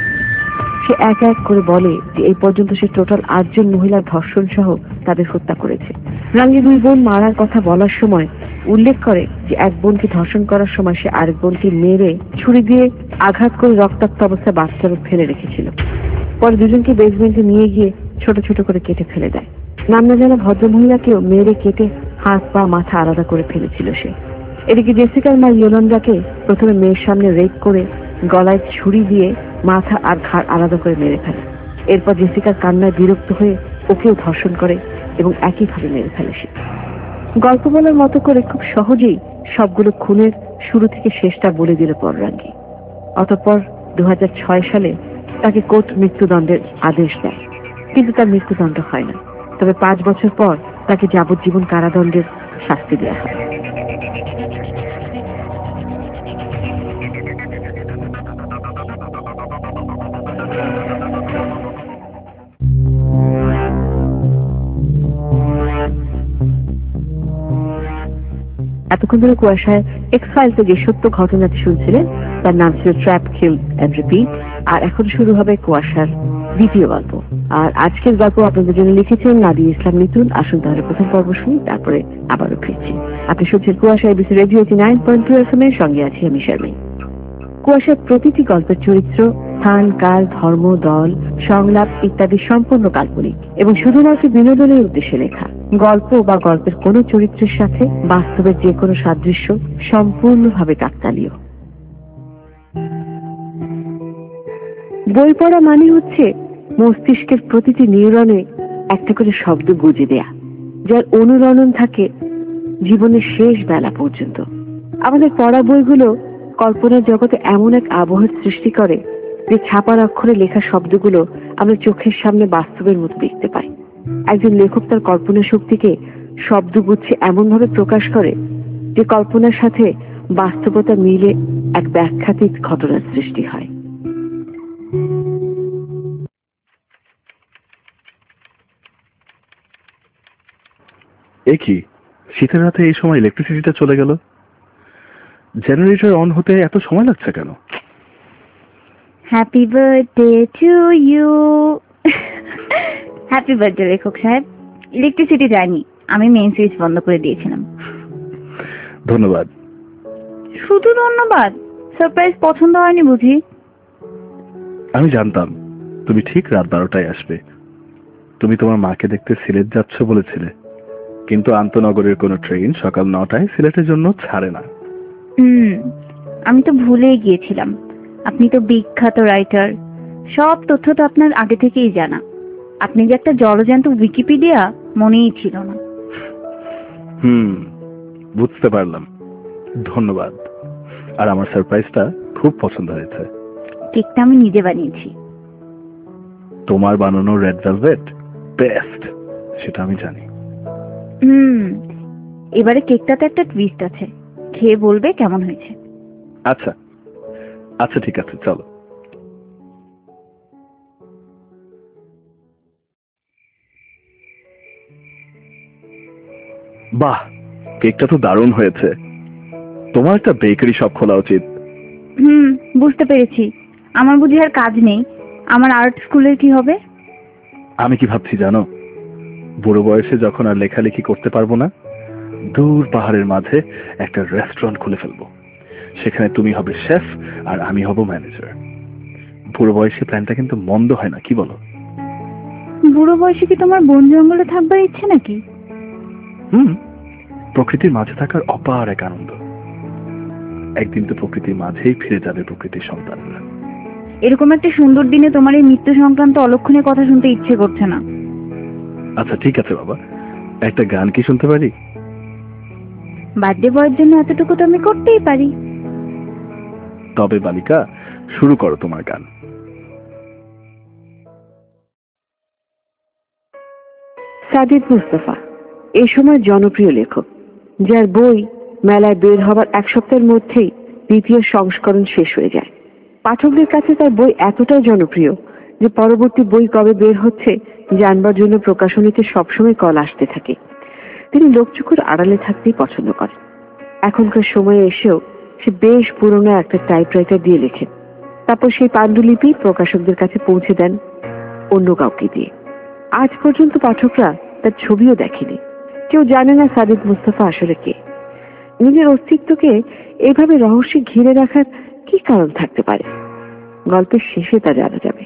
সে এক এক করে বলে যে এই পর্যন্ত সে টোটাল 8 জন মহিলার ধর্ষণ সহ তাদের হত্যা করেছে। রাঙ্গি 2 বোন মারার কথা বলার সময় উল্লেখ করে যে এক বোনকে ধর্ষণ করার সময় সে আরেক বোনকে মেরে ছুরি দিয়ে আঘাত করে রক্তাক্ত অবস্থায় বাথটাবে ফেলে রেখেছিল। পরে দুজনকে বেসমেন্টে নিয়ে গিয়ে ছোট ছোট করে কেটে ফেলে দেয়। নাম না জানা ভদ্রমহিলাকেও মেরে কেটে হাত পা মাথা আলাদা করে ফেলেছিল সে। এদিকে জেসিকার মা ইয়োলান্দাকে প্রথমে মেয়ের সামনে রেপ করে গলায় ছুরি দিয়ে মাথা আর ঘাড় আলাদা করে মেরে ফেলে। এরপর জেসিকার কান্নায় বিরক্ত হয়ে ওকেও ধর্ষণ করে এবং একইভাবে মেরে ফেলে সে। গল্প বলার মতো করে খুব সহজেই সবগুলো খুনের শুরু থেকে শেষটা বলে দিল পল রাঙ্গি। অতঃপর 2006 সালে তাকে কোর্ট মৃত্যুদণ্ডের আদেশ দেয়, কিন্তু তার মৃত্যুদণ্ড হয় না। তবে 5 বছর পর তাকে যাবজ্জীবন কারাদণ্ডের শাস্তি দেওয়া হয়। এতক্ষণ ধরে কুয়াশায় এক্স ফাইলসে যে সত্য ঘটনাটি শুনছিলেন তার নাম ছিল ট্র্যাপ, কিল এন্ড রিপিট। আর এখন শুরু হবে কুয়াশার দ্বিতীয় গল্প। আর আজকের গল্প আপনাদের জন্য লিখেছেন নাদিয়া ইসলাম মিতুল। আসুন তাহলে প্রথম পর্ব শুনি, তারপরে আবারও ফিরছি। আপনি শুনছেন কুয়াশা এবিসি রেডিও 89.2 FM এর সঙ্গে আছি আমি শারমিন। কুয়াশার প্রতিটি গল্পের চরিত্র, স্থান, কাল, ধর্ম, দল, সংলাপ ইত্যাদি সম্পূর্ণ কাল্পনিক এবং শুধুমাত্র বিনোদনের উদ্দেশ্যে লেখা। গল্প বা গল্পের কোন চরিত্রের সাথে বাস্তবের যে কোনো সাদৃশ্য সম্পূর্ণভাবে কাকতালীয়। বই পড়া মানে হচ্ছে মস্তিষ্কের প্রতিটি নিউরনে একটা করে শব্দ গুঁজে দেয়া, যার অনুরণন থাকে জীবনের শেষ বেলা পর্যন্ত। আমাদের পড়া বইগুলো কল্পনার জগতে এমন এক আবহের সৃষ্টি করে যে ছাপার অক্ষরে লেখা শব্দগুলো আমরা চোখের সামনে বাস্তবের মতো দেখতে পাই। একজন লেখক তার কল্পনা শক্তিকে শব্দগুচ্ছে এমন ভাবে প্রকাশ করে যে কল্পনার সাথে বাস্তবতা মিলে এক ব্যাখ্যাতীত ঘটনার সৃষ্টি হয়। এ কি, শীতের রাতে এই সময় ইলেকট্রিসিটিটা চলে গেল? জেনারেটর অন হতে এত সময় লাগছে কেন? Happy birthday to you. Happy birthday লেখক সাহেব। ইলেকট্রিসিটি যায়নি, আমি মেইন সুইচ বন্ধ করে দিয়েছিলাম। ধন্যবাদ। শুধু ধন্যবাদ? সারপ্রাইজ পছন্দ হয়নি বুঝি? আমি জানতাম তুমি ঠিক রাত 12টায় আসবে। তুমি তোমার মাকে দেখতে সিলেট যাচ্ছ বলেছিলে, কিন্তু আন্তনগরের কোনো ট্রেন সকাল 9টায় সিলেটের জন্য ছাড়ে না। আমি তো ভুলেই গিয়েছিলাম। আপনি তো বিখ্যাত রাইটার, সব তথ্য তো আপনার আগে থেকেই জানা। আপনি যে একটা জলজ্যান্ত উইকিপিডিয়া মনেই ছিল না। বুঝতে পারলাম। ধন্যবাদ। আর আমার সারপ্রাইজটা খুব পছন্দ হয়েছে। কেকটা আমি নিজে বানিয়েছি। তোমার বানানো রেড ভেলভেট বেস্ট, সেটা আমি জানি। এবারে কেকটাতে একটা টুইস্ট আছে, খেয়ে বলবে কেমন হয়েছে। আচ্ছা আচ্ছা, ঠিক আছে, চলো। বাহ, কেকটা তো দারুণ হয়েছে। তোমার একটা বেকারি শপ খোলা উচিত। বুঝতে পেরেছি। আমার বুঝি আর কাজ নেই। আমার আর্ট স্কুলের কি হবে? আমি কি ভাবছি জানো, বুড়ো বয়সে যখন আর লেখালেখি করতে পারবো না, দূর পাহাড়ের মাঝে একটা রেস্টুরেন্ট খুলে ফেলবো। সেখানে তুমি হবে শেফ আর আমি হব ম্যানেজার। বুড়ো বয়সে প্ল্যানটা কিন্তু মন্দ হয় না, কি বলো? বুড়ো বয়সে কি তোমার বন জঙ্গলে থাকবার ইচ্ছে নাকি? প্রকৃতির মাঝে থাকার অপার এক আনন্দ। একদিন তো প্রকৃতির মাঝেই ফিরে যাবে প্রকৃতির সন্তানরা। এরকম একটা সুন্দর দিনে তোমার এই মৃত্যু সংক্রান্ত অলক্ষণের কথা শুনতে ইচ্ছে করছে না। আচ্ছা ঠিক আছে বাবা, একটা গান কি শুনতে পারি? বার্থডে বয়ের জন্য এতটুকু তো আমি করতেই পারি। তবে বালিকা, শুরু করো তোমার গান। সাদিদ মুস্তাফা এই সময় জনপ্রিয় লেখক, যার বই মেলায় বের হবার এক সপ্তাহের মধ্যেই দ্বিতীয় সংস্করণ শেষ হয়ে যায়। পাঠকদের কাছে তার বই এতটাই জনপ্রিয় যে পরবর্তী বই কবে বের হচ্ছে জানবার জন্য প্রকাশনীতে সবসময় কল আসতে থাকে। তিনি লোকচক্ষুর আড়ালে থাকতেই পছন্দ করেন। এখনকার সময়ে এসেও সে বেশ পুরনো একটা টাইপরাইটার দিয়ে লেখেন, তারপর সেই পাণ্ডুলিপি প্রকাশকদের কাছে পৌঁছে দেন অন্য কাউকে দিয়ে। আজ পর্যন্ত পাঠকরা তার ছবিও দেখেনি। কেউ জানে না সাদিদ মুস্তাফা আসলে কে। নিজের অস্তিত্বকে এভাবে রহস্যে ঘিরে রাখার কি কারণ থাকতে পারে? গল্পের শেষে তা জানা যাবে।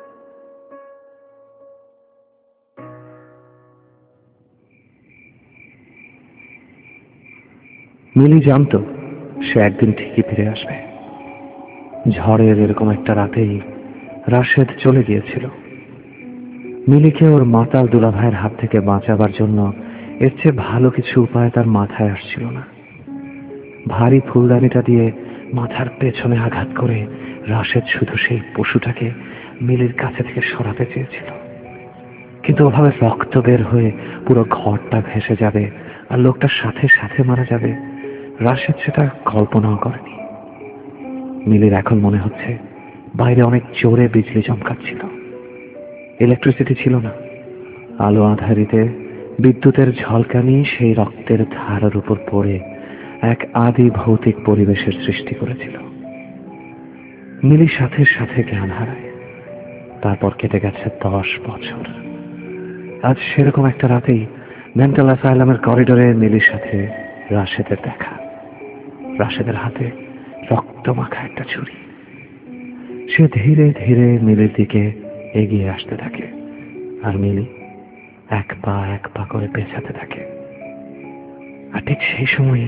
মিলি জানতো সে একদিন ঠিকই ফিরে আসবে। ঝড়ের এরকম একটা রাতেই রাশেদ চলে গিয়েছিল। মিলিকে ওর মাতাল দুলাভাইয়ের হাত থেকে বাঁচাবার জন্য এর চেয়ে ভালো কিছু উপায় তার মাথায় আসছিল না। ভারী ফুলদানিটা দিয়ে মাথার পেছনে আঘাত করে রাশেদ শুধু সেই পশুটাকে মিলির কাছে থেকে সরাতে চেয়েছিল, কিন্তু ওভাবে রক্ত বের হয়ে পুরো ঘরটা ভেসে যাবে আর লোকটার সাথে সাথে মারা যাবে, রাশেদ সেটা কল্পনাও করেনি। মিলির এখন মনে হচ্ছে বাইরে অনেক জোরে বিজলি চমকাচ্ছিল। ইলেকট্রিসিটি ছিল না। আলো আধারিতে বিদ্যুতের ঝলকানি সেই রক্তের ধারার উপর পড়ে এক আদি ভৌতিক পরিবেশের সৃষ্টি করেছিল। মিলি সাথে সাথে জ্ঞান হারায়। তারপর কেটে গেছে 10 বছর। আজ সেরকম একটা রাতেই মেন্টাল অ্যাসাইলামের করিডোরে মিলির সাথে রাশেদের দেখা। রাশেদের হাতে রক্ত মাখা একটা ছুরি। সে ধীরে ধীরে মিলির দিকে এগিয়ে আসতে থাকে, আর মিলি এক পা করে পেছাতে থাকে। আর ঠিক সেই সময়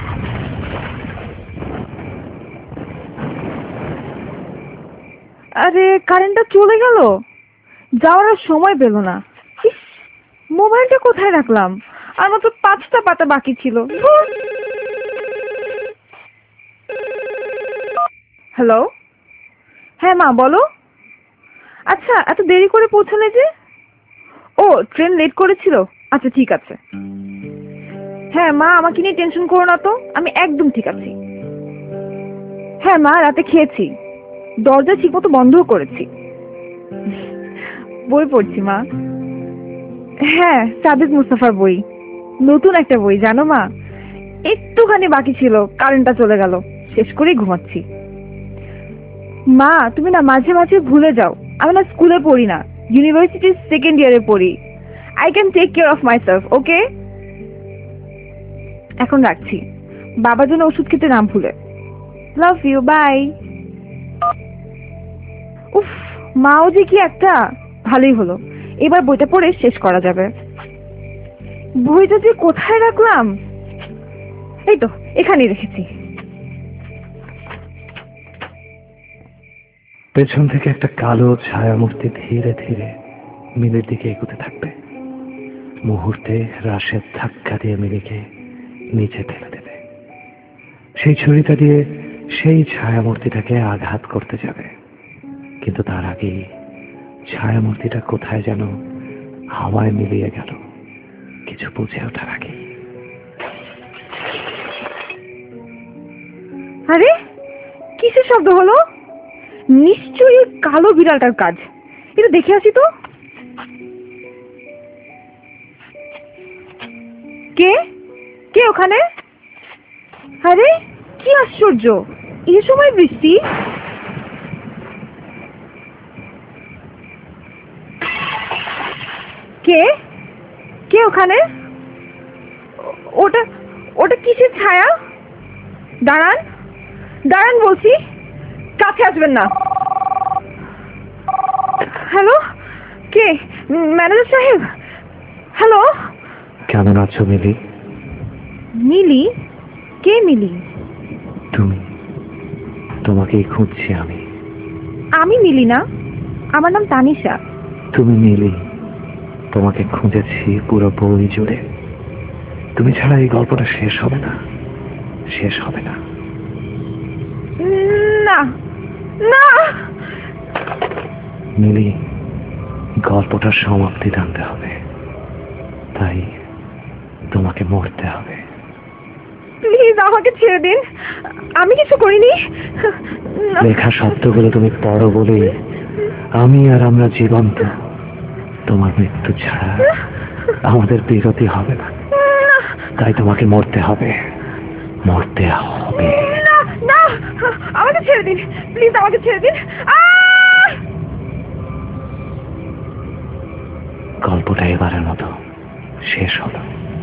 আরে কারেন্টটা চলে গেল, যাওয়ার আর সময় পেল না। ইস, মোবাইলটা কোথায় রাখলাম? আর মাত্র 5টা পাতা বাকি ছিল। হ্যালো, হ্যাঁ মা বলো। আচ্ছা, এত দেরি করে পৌঁছালে যে? ও, ট্রেন লেট করেছিল। আচ্ছা ঠিক আছে। হ্যাঁ মা, আমাকে নিয়ে টেনশন করো না তো, আমি একদম ঠিক আছি। হ্যাঁ মা, রাতে খেয়েছি, দরজা ঠিক মতো বন্ধও করেছি। বই পড়ছি মা। হ্যাঁ, সাদিদ মুস্তাফার বই, নতুন একটা বই জানো মা। একটুখানি বাকি ছিল, কারেন্টটা চলে গেল, শেষ করেই ঘুমাচ্ছি। মা তুমি না মাঝে মাঝে ভুলে যাও, আমি না স্কুলে পড়ি না, ইউনিভার্সিটির সেকেন্ড ইয়ারে পড়ি। I can take care of myself, okay? এখন রাখছি, বাবার জন্য ওষুধ খেতে নাম ভুলে। Love you, bye. উফ, মাও যে কি একটা। ভালোই হলো, এবার বইটা পড়ে শেষ করা যাবে। বইটা যে কোথায় রাখলাম? এই তো এখানেই রেখেছি। পেছন থেকে একটা কালো ছায়ামূর্তি ধীরে ধীরে মিলির দিকে এগোতে থাকবে। মুহূর্তে রাশেদ ধাক্কা দিয়ে মিলিকে নিচে ফেলে দেবে। সেই ছুরিটা দিয়ে সেই ছায়ামূর্তিটাকে আঘাত করতে যাবে, কিন্তু তার আগেই ছায়ামূর্তিটা কোথায় যেন হাওয়ায় মিলিয়ে গেল, কিছু বুঝে ওঠার আগেই। আরে কিসের শব্দ হলো? নিশ্চয়ই কালো বিড়ালটার কাজ। এটা দেখে আসি তো। কে কে ওখানে? আরে কি আশ্চর্য, এই সময় বৃষ্টি? কে কে ওখানে? ওটা ওটা কিসের ছায়া? দাঁড়ান দাঁড়ান বলছি, কাছে আসবেন না। হ্যালো, কে? ম্যানেজার সাহেব? হ্যালো। কেমন আছো মিলি? মিলি? কে মিলি? তুমি, তোমাকেই খুঁজছি আমি। আমি মিলি না, আমার নাম তানিশা। তুমি মিলি, তোমাকে খুঁজেছি পুরো বই জুড়ে। তুমি ছাড়া এই গল্পটা শেষ হবে না, শেষ হবে না। না না মিলি, গল্পটার সমাপ্তি টানতে হবে, তাই তোমাকে মরতে হবে। প্লিজ আমাকে ছেড়ে দিন, আমি কিছু করিনি। লেখা শব্দগুলো তুমি পড়ো বলেই আমি আর আমরা জীবন্ত। তোমার মৃত্যু ছাড়া আমাদের বিরতি হবে না, তাই তোমাকে মরতে হবে, মরতে হবে। না না, আমাকে ছেড়ে দিন, প্লিজ আমাকে ছেড়ে দিন। গল্পটা এবারের মতো শেষ হলো।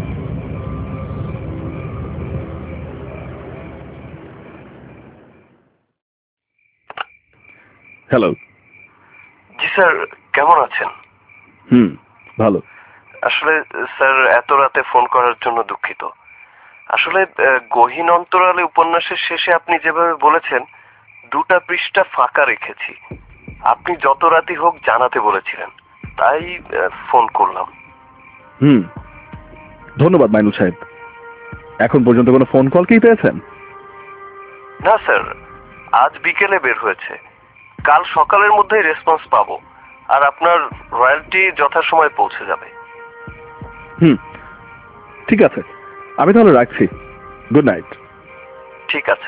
হ্যালো। জি স্যার, কেমন আছেন? ভালো। আসলে স্যার, এত রাতে ফোন করার জন্য দুঃখিত। আসলে গহীন অন্তরালে উপন্যাসের শেষে আপনি যেভাবে বলেছেন 2টা পৃষ্ঠা ফাঁকা রেখেছি। আপনি যত রাতই হোক জানাতে বলেছিলেন, তাই ফোন করলাম। ধন্যবাদ মাইনুল সাহেব। এখন পর্যন্ত কোনো ফোন কল কি পেয়েছেন? না স্যার, আজ বিকেলে বের হয়েছে, কাল সকালের মধ্যেই রেসপন্স পাবো, আর আপনার রয়্যালটি যথাসময়ে পৌঁছে যাবে। ঠিক আছে, আমি তাহলে রাখছি। Good night. ঠিক আছে।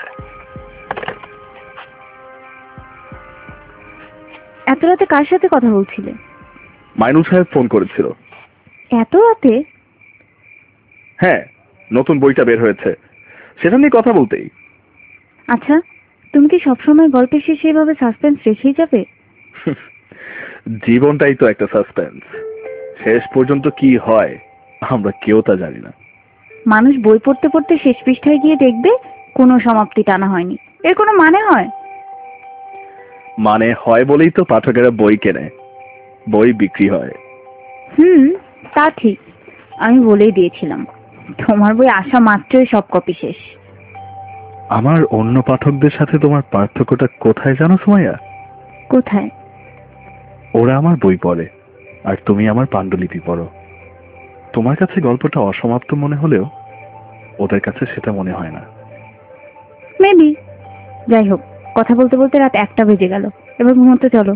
এত রাতে কার সাথে কথা বলছিলে? মাইনুল সাহেব ফোন করেছিল। এত রাতে? হ্যাঁ, নতুন বইটা বের হয়েছে, সেটা নিয়ে কথা বলতেই। আচ্ছা, তুমি কি সবসময় গল্পের শেষে এভাবে সাসপেন্স রেখেই যাবে? জীবনটাই তো একটা সাসপেন্স, শেষ পর্যন্ত কি হয় আমরা কেউ তা জানি না। মানুষ বই পড়তে পড়তে শেষ পৃষ্ঠায় গিয়ে দেখবে কোনো সমাপ্তি টানা হয়নি, এর কোনো মানে হয়? মানে হয় বলেই তো পাঠকেরা বই কেনে, বই বিক্রি হয়। তা ঠিক, আমি বলেই দিয়েছিলাম তোমার বই আসা মাত্রই সব কপি শেষ। আমার অন্য পাঠকদের সাথে তোমার পার্থক্যটা কোথায় জানো সুমাইয়া? কোথায়? ওরা আমার বই পড়ে আর তুমি আমার পাণ্ডুলিপি পড়ো। তোমার কাছে গল্পটা অসমাপ্ত মনে হলেও ওদের কাছে সেটা মনে হয় না। মেবি। যাই হোক, কথা বলতে বলতে রাত 1টা বেজে গেল, এবার ঘুমোতে চলো।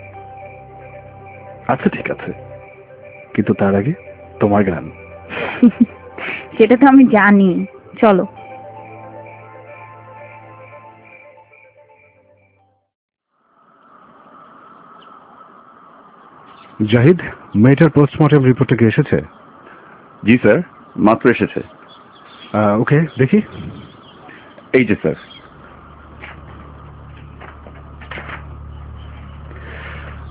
আচ্ছা ঠিক আছে, কিন্তু তার আগে তোমার গান। সেটা তো আমি জানি, চলো। জাহিদ, মেয়েটার পোস্টমর্টম রিপোর্টটা কি এসেছে? জি স্যার, মাত্র এসেছে। ওকে, দেখি। এই যে sir.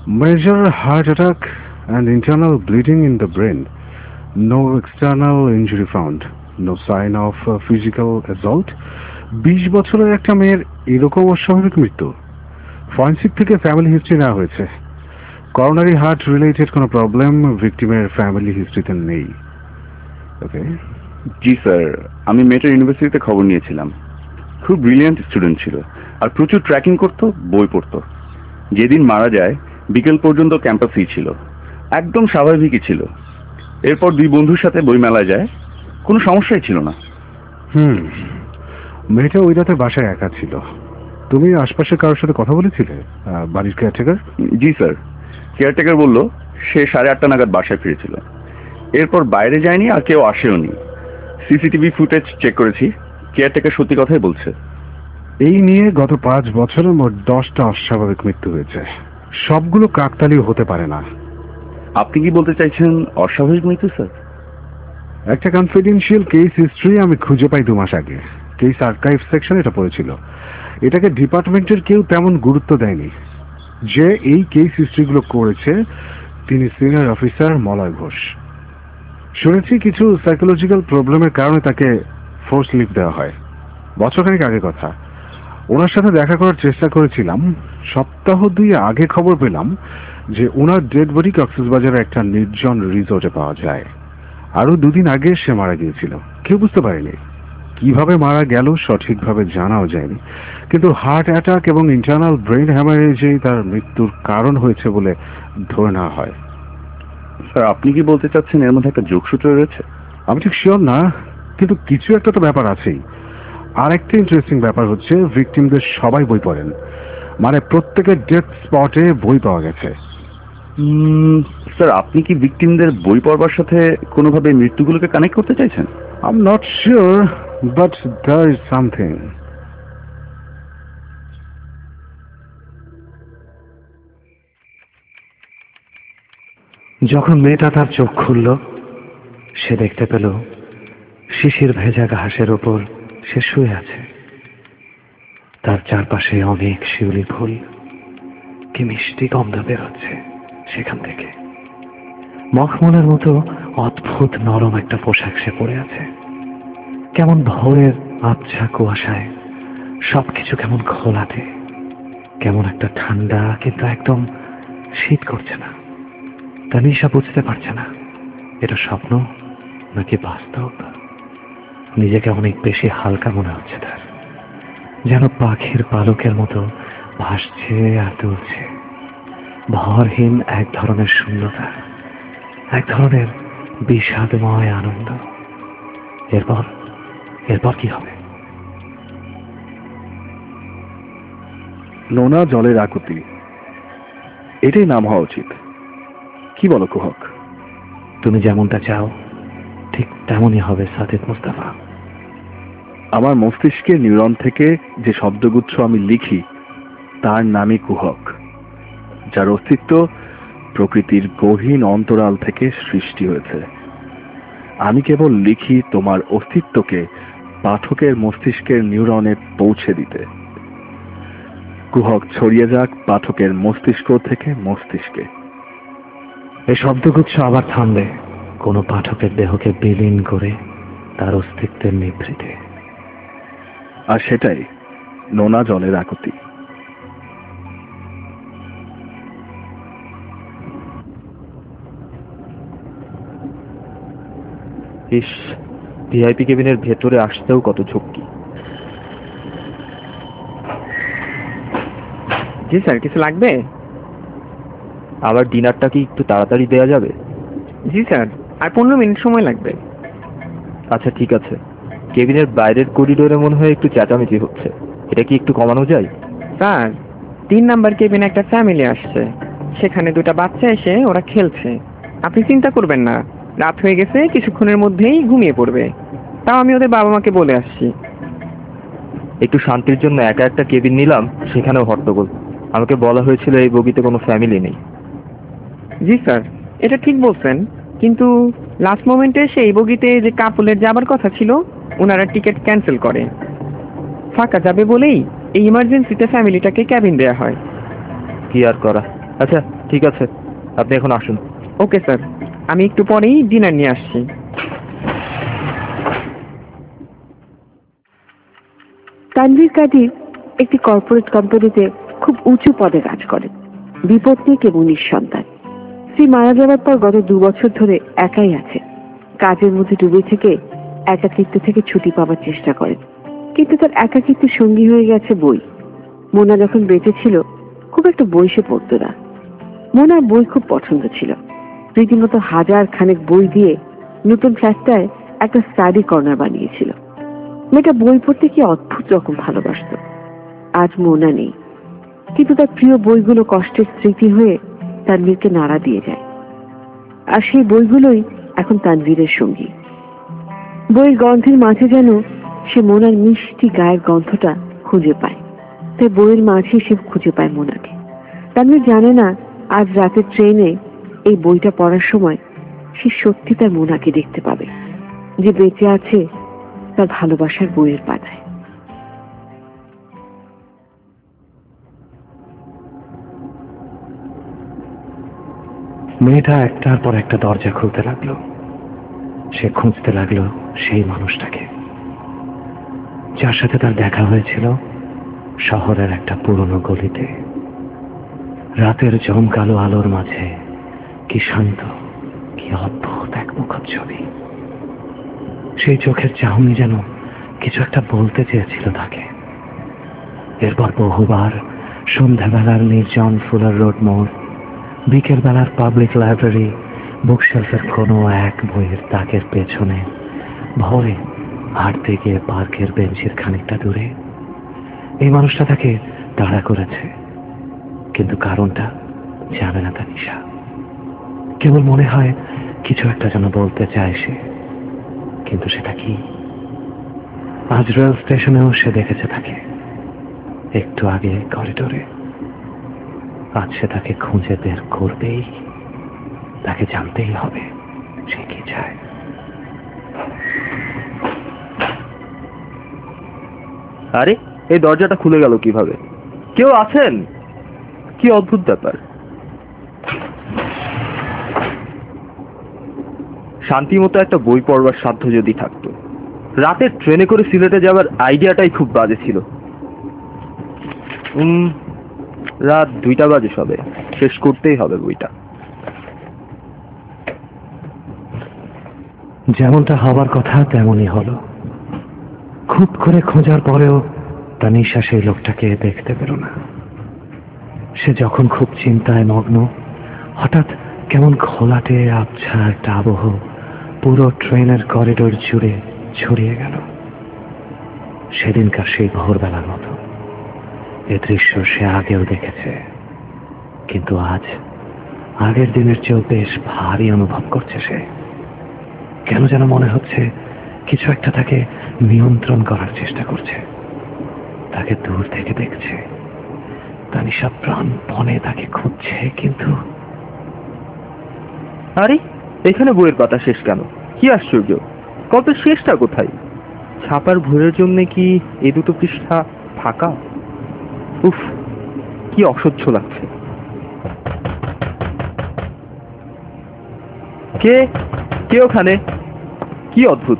Major heart attack and internal bleeding in the brain. No external injury found. No sign of physical assault. 20 বছরের একটা মেয়ের এরকম অস্বাভাবিক মৃত্যু। ফরেনসিক থেকে ফ্যামিলি হিস্ট্রি নেওয়া হয়েছে। করোনারি হার্ট রিলেটেড কোনো প্রবলেম ভিকটিমের ফ্যামিলি হিস্ট্রিতে নেই। ওকে। জি স্যার, আমি মেয়েটার ইউনিভার্সিটিতে খবর নিয়েছিলাম। খুব ব্রিলিয়ান্ট স্টুডেন্ট ছিল আর প্রচুর ট্র্যাকিং করতো, বই পড়তো। যেদিন মারা যায় বিকেল পর্যন্ত ক্যাম্পাসেই ছিল, একদম স্বাভাবিকই ছিল। এরপর 2 বন্ধুর সাথে বই মেলায় যায়, কোনো সমস্যাই ছিল না। মেয়েটা ওই রাতে বাসায় একা ছিল। তুমি আশপাশের কারোর সাথে কথা বলেছিলে? বাড়ির কেয়ারটেকার? জি স্যার, কেয়ারটেকার বলল সে 8:30 নাগাদ বাসায় ফিরেছিল। এরপর বাইরে যায়নি আর কেউ আসেওনি। সিসিটিভি ফুটেজ চেক করেছি, কেয়ারটেকার সত্যি কথাই বলছে। এই নিয়ে গত 5 বছরে মোট 10টা অস্বাভাবিক মৃত্যু হয়েছে। সবগুলো কাকতালীয় হতে পারে না। আপনি কি বলতে চাইছেন অস্বাভাবিক মৃত্যু স্যার? একটা কনফিডেন্সিয়াল কেস হিস্ট্রি আমি খুঁজে পাই 2 মাস আগে। কেস আর্কাইভ সেকশন এটা পড়েছিল। এটাকে ডিপার্টমেন্টের কেউ তেমন গুরুত্ব দেয়নি। যে এই কেস হিস্ট্রিগুলো করেছে তিনি সিনিয়র অফিসার মলয় ঘোষ। শুনেছি কিছু সাইকোলজিক্যাল প্রবলেমের কারণে তাকে ফোর্স লিভ দেওয়া হয়। বছরখানেক আগে কথা। ওনার সাথে দেখা করার চেষ্টা করেছিলাম। সপ্তাহ 2 আগে খবর পেলাম যে ওনার ডেড বডি কক্সবাজারের একটা নির্জন রিসোর্টে পাওয়া যায়। আরো 2 দিন আগে সে মারা গিয়েছিল। কেউ বুঝতে পারেনি কিভাবে মারা গেল, সঠিকভাবে জানাও যায়নি। কিন্তু হার্ট অ্যাটাক এবং ইন্টারনাল ব্রেন হ্যামারেজেই তার মৃত্যুর কারণ হয়েছে বলে ধরে নেওয়া হয়। স্যার, আপনি কি বলতে চাচ্ছেন এর মধ্যে একটা যোগসূত্র রয়েছে? আমি ঠিক শিওর না, কিন্তু কিছু একটা তো ব্যাপার আছেই। আরেকটা ইন্টারেস্টিং ব্যাপার হচ্ছে ভিকটিমদের সবাই বই পড়েন। মানে প্রত্যেকের ডেথ স্পটে বই পাওয়া গেছে। স্যার, আপনি কি ভিকটিমদের বই পড়বার সাথে কোনোভাবে মৃত্যুগুলোকে কানেক্ট করতে চাইছেন? I'm not sure, but there is something. যখন মেয়েটা তার চোখ খুলল, সে দেখতে পেল শিশির ভেজা ঘাসের ওপর সে শুয়ে আছে। তার চারপাশে অনেক শিউলি ফুল। কি মিষ্টি গন্ধ বের হচ্ছে সেখান থেকে। মখমলের মতো অদ্ভুত নরম একটা পোশাক সে পরে আছে। কেমন ভোরের আবছা কুয়াশায় সবকিছু কেমন ঘোলাটে, কেমন একটা ঠান্ডা, কিন্তু একদম শীত করছে না। তানিশা বুঝতে পারছে না এটা স্বপ্ন নাকি বাস্তব। নিজেকে অনেক বেশি হালকা মনে হচ্ছে তার, যেন পাখির পালকের মতো ভাসছে আর দুলছে। ভরহীন এক ধরনের শূন্যতা, এক ধরনের বিষাদময় আনন্দ। এরপর কি হবে? নোনা জলের আকুতি, এটাই নাম হওয়া উচিত। কি বলো কুহক? তুমি যেমনটা চাও ঠিক তেমনই হবে সাদেক মুস্তাফা। আমার মস্তিষ্কের নিউরন থেকে যে শব্দগুচ্ছ আমি লিখি তার নামই কুহক, যার অস্তিত্ব প্রকৃতির গহীন অন্তরাল থেকে সৃষ্টি হয়েছে। আমি কেবল লিখি তোমার অস্তিত্বকে পাঠকের মস্তিষ্কের নিউরনে পৌঁছে দিতে। কুহক ছড়িয়ে যাক পাঠকের মস্তিষ্ক থেকে মস্তিষ্কে। এই শব্দগুচ্ছ আবার থামবে কোনো পাঠকের দেহকে বিলীন করে তার অস্তিত্বের নিভৃতে। আর সেটাই নোনা জলের আকুতি। ইস, ভিআইপি কেবিনের ভেতরে আসতেও কত ঝক্কি। জি স্যার, কিছু লাগবে? আবার ডিনারটা কি একটু তাড়াতাড়ি দেওয়া যাবে? জি স্যার, আর 15 মিনিট সময় লাগবে। আচ্ছা ঠিক আছে। কেবিনের বাইরের করিডোরে মনে হয় একটু চেঁচামেচি হচ্ছে, এটা কি একটু কমানো যায়? স্যার, 3 নাম্বার কেবিনে একটা ফ্যামিলি আসছে, সেখানে 2টা বাচ্চা এসে ওরা খেলছে। আপনি চিন্তা করবেন না, রাত হয়ে গেছে, কিছুক্ষণের মধ্যেই ঘুমিয়ে পড়বে। তাও আমি ওদের বাবা মাকে বলে আসছি। একটু শান্তির জন্য একা একটা কেবিন নিলাম, সেখানেও হট্টগোল। আমাকে বলা হয়েছিল এই বগিতে কোনো ফ্যামিলি নেই। জি স্যার, এটা ঠিক বলছেন, কিন্তু লাস্ট মোমেন্টে সেই বগিতে যে কাপলের যাবার কথা ছিল ওনারা টিকিট ক্যান্সেল করে। ফাঁকা যাবে বলেই এই ইমার্জেন্সিতে ফ্যামিলিটাকে ক্যাবিন দেয়া হয়। কি আর করা। আচ্ছা ঠিক আছে, আপনি এখন আসুন। ওকে স্যার, আমি একটু পরেই ডিনার নিয়ে আসছি। তানভীর কাদির একটি কর্পোরেট কোম্পানিতে খুব উঁচু পদে কাজ করে। বিপত্নিক এবং নিঃসন্তান। স্ত্রী মারা যাওয়ার পর গত 2 বছর ধরে একাই আছে। কাজের মধ্যে ডুবে থেকে একাকিত্ব থেকে ছুটি পাওয়ার চেষ্টা করে, কিন্তু তার একাকিত্বের সঙ্গী হয়ে গেছে বই। মোনা যখন বেঁচে ছিল খুব একটা বই সে পড়তো না। মোনার বই খুব পছন্দ ছিল। রীতিমতো 1000 খানেক বই দিয়ে নতুন ফ্ল্যাটটায় একটা স্টাডি কর্নার বানিয়েছিল। মেয়েটা বই পড়তে কি অদ্ভুত রকম ভালোবাসত। আজ মোনা নেই, কিন্তু তার প্রিয় বইগুলো কষ্টের স্মৃতি হয়ে তানভীরকে নাড়া দিয়ে যায়। আর সেই বইগুলোই এখন তানভীরের সঙ্গী। বইয়ের গন্ধের মাঝে যেন সে মোনার মিষ্টি গায়ের গন্ধটা খুঁজে পায়। তাই বইয়ের মাঝে সে খুঁজে পায় মোনাকে। তানভীর জানে না আজ রাতের ট্রেনে এই বইটা পড়ার সময় সে সত্যি তার মোনাকে দেখতে পাবে, যে বেঁচে আছে তার ভালোবাসার বইয়ের পাতায়। মেয়েটা একটার পর একটা দরজা খুলতে লাগলো। সে খুঁজতে লাগলো সেই মানুষটাকে যার সাথে তার দেখা হয়েছিল শহরের একটা পুরনো গলিতে। রাতের জমকালো আলোর মাঝে কি শান্ত, কি অদ্ভুত এক মুখচ্ছবি। সেই চোখের চাহনি যেন কিছু একটা বলতে চেয়েছিল তাকে। এরপর বহুবার সন্ধ্যাবেলার নির্জন ফুলার রোড মোড়, বিকেল বেলার পাবলিক লাইব্রেরি, বুকশেলফের কোনো এক বইয়ের তাকের পেছনে ভয়ে হাঁটতে গিয়ে পার্কের বেঞ্চের খানিকটা দূরে এই মানুষটা তাকে তাড়া করেছে, কিন্তু কারণটা জানে না তানিশা। কেবল মনে হয় কিছু একটা যেন বলতে চায় সে, কিন্তু সেটা কি? আজ রেল স্টেশনেও সে দেখেছে তাকে, একটু আগে করিডোরে। আজ সে তাকে খুঁজে বের করবেই, তাকে জানতেই হবে সে কি চায়। আরে, এই দরজাটা খুলে গেল কিভাবে? কেউ আছেন? কি অদ্ভুত ব্যাপার। শান্তি মতো একটা বই পড়বার সাধ্য যদি থাকতো। রাতের ট্রেনে করে সিলেটে যাওয়ার আইডিয়াটাই খুব বাজে ছিল। রাত 2টা বাজে সবে, শেষ করতেই হবে বইটা। যেমনটা হবার কথা তেমনই হলো। খুব করে খোঁজার পরেও তানিশা সেই লোকটাকে দেখতে পেল না। সে যখন খুব চিন্তায় মগ্ন, হঠাৎ কেমন ঘোলাটে আবছা একটা আবহ পুরো ট্রেনের করিডোর জুড়ে ছড়িয়ে গেল। সেদিনকার সেই ভোরবেলার মতো এ দৃশ্য সে আগেও দেখেছে, কিন্তু আজ আগের দিনের চেয়েও বেশ ভারী অনুভব করছে সে। কেন যেন মনে হচ্ছে কিছু একটা তাকে নিয়ন্ত্রণ করার চেষ্টা করছে, তাকে দূর থেকে দেখছে। তানিশা প্রাণপণে তাকে খুঁজছে, কিন্তু আরে, এখানে বইয়ের পাতা শেষ কেন? কি আশ্চর্য, গল্পের শেষটা কোথায়? ছাপার ভুলের জন্য কি এ 2 পৃষ্ঠা ফাঁকা? উফ, কি অসহ্য লাগছে। কে কে ওখানে? কি অদ্ভুত।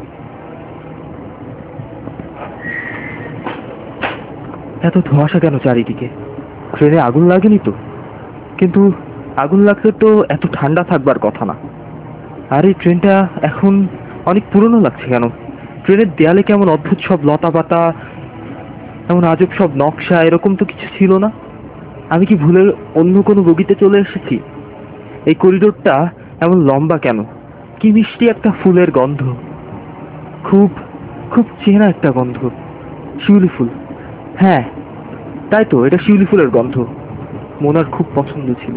এত ধোঁয়াশা কেন চারিদিকে? ট্রেনে আগুন লাগেনি তো? কিন্তু আগুন লাগলে তো এত ঠান্ডা থাকবার কথা না। আর এই ট্রেনটা এখন অনেক পুরনো লাগছে কেন? ট্রেনের দেয়ালে কেমন অদ্ভুত সব লতা পাতা, এমন আজব সব নকশা, এরকম তো কিছু ছিল না। আমি কি ভুলে অন্য কোনো বগিতে চলে এসেছি? এই করিডোরটা এমন লম্বা কেন? কি মিষ্টি একটা ফুলের গন্ধ, খুব খুব চেনা একটা গন্ধ। শিউলি ফুল, হ্যাঁ তাই তো, এটা শিউলি ফুলের গন্ধ। মোনার খুব পছন্দ ছিল।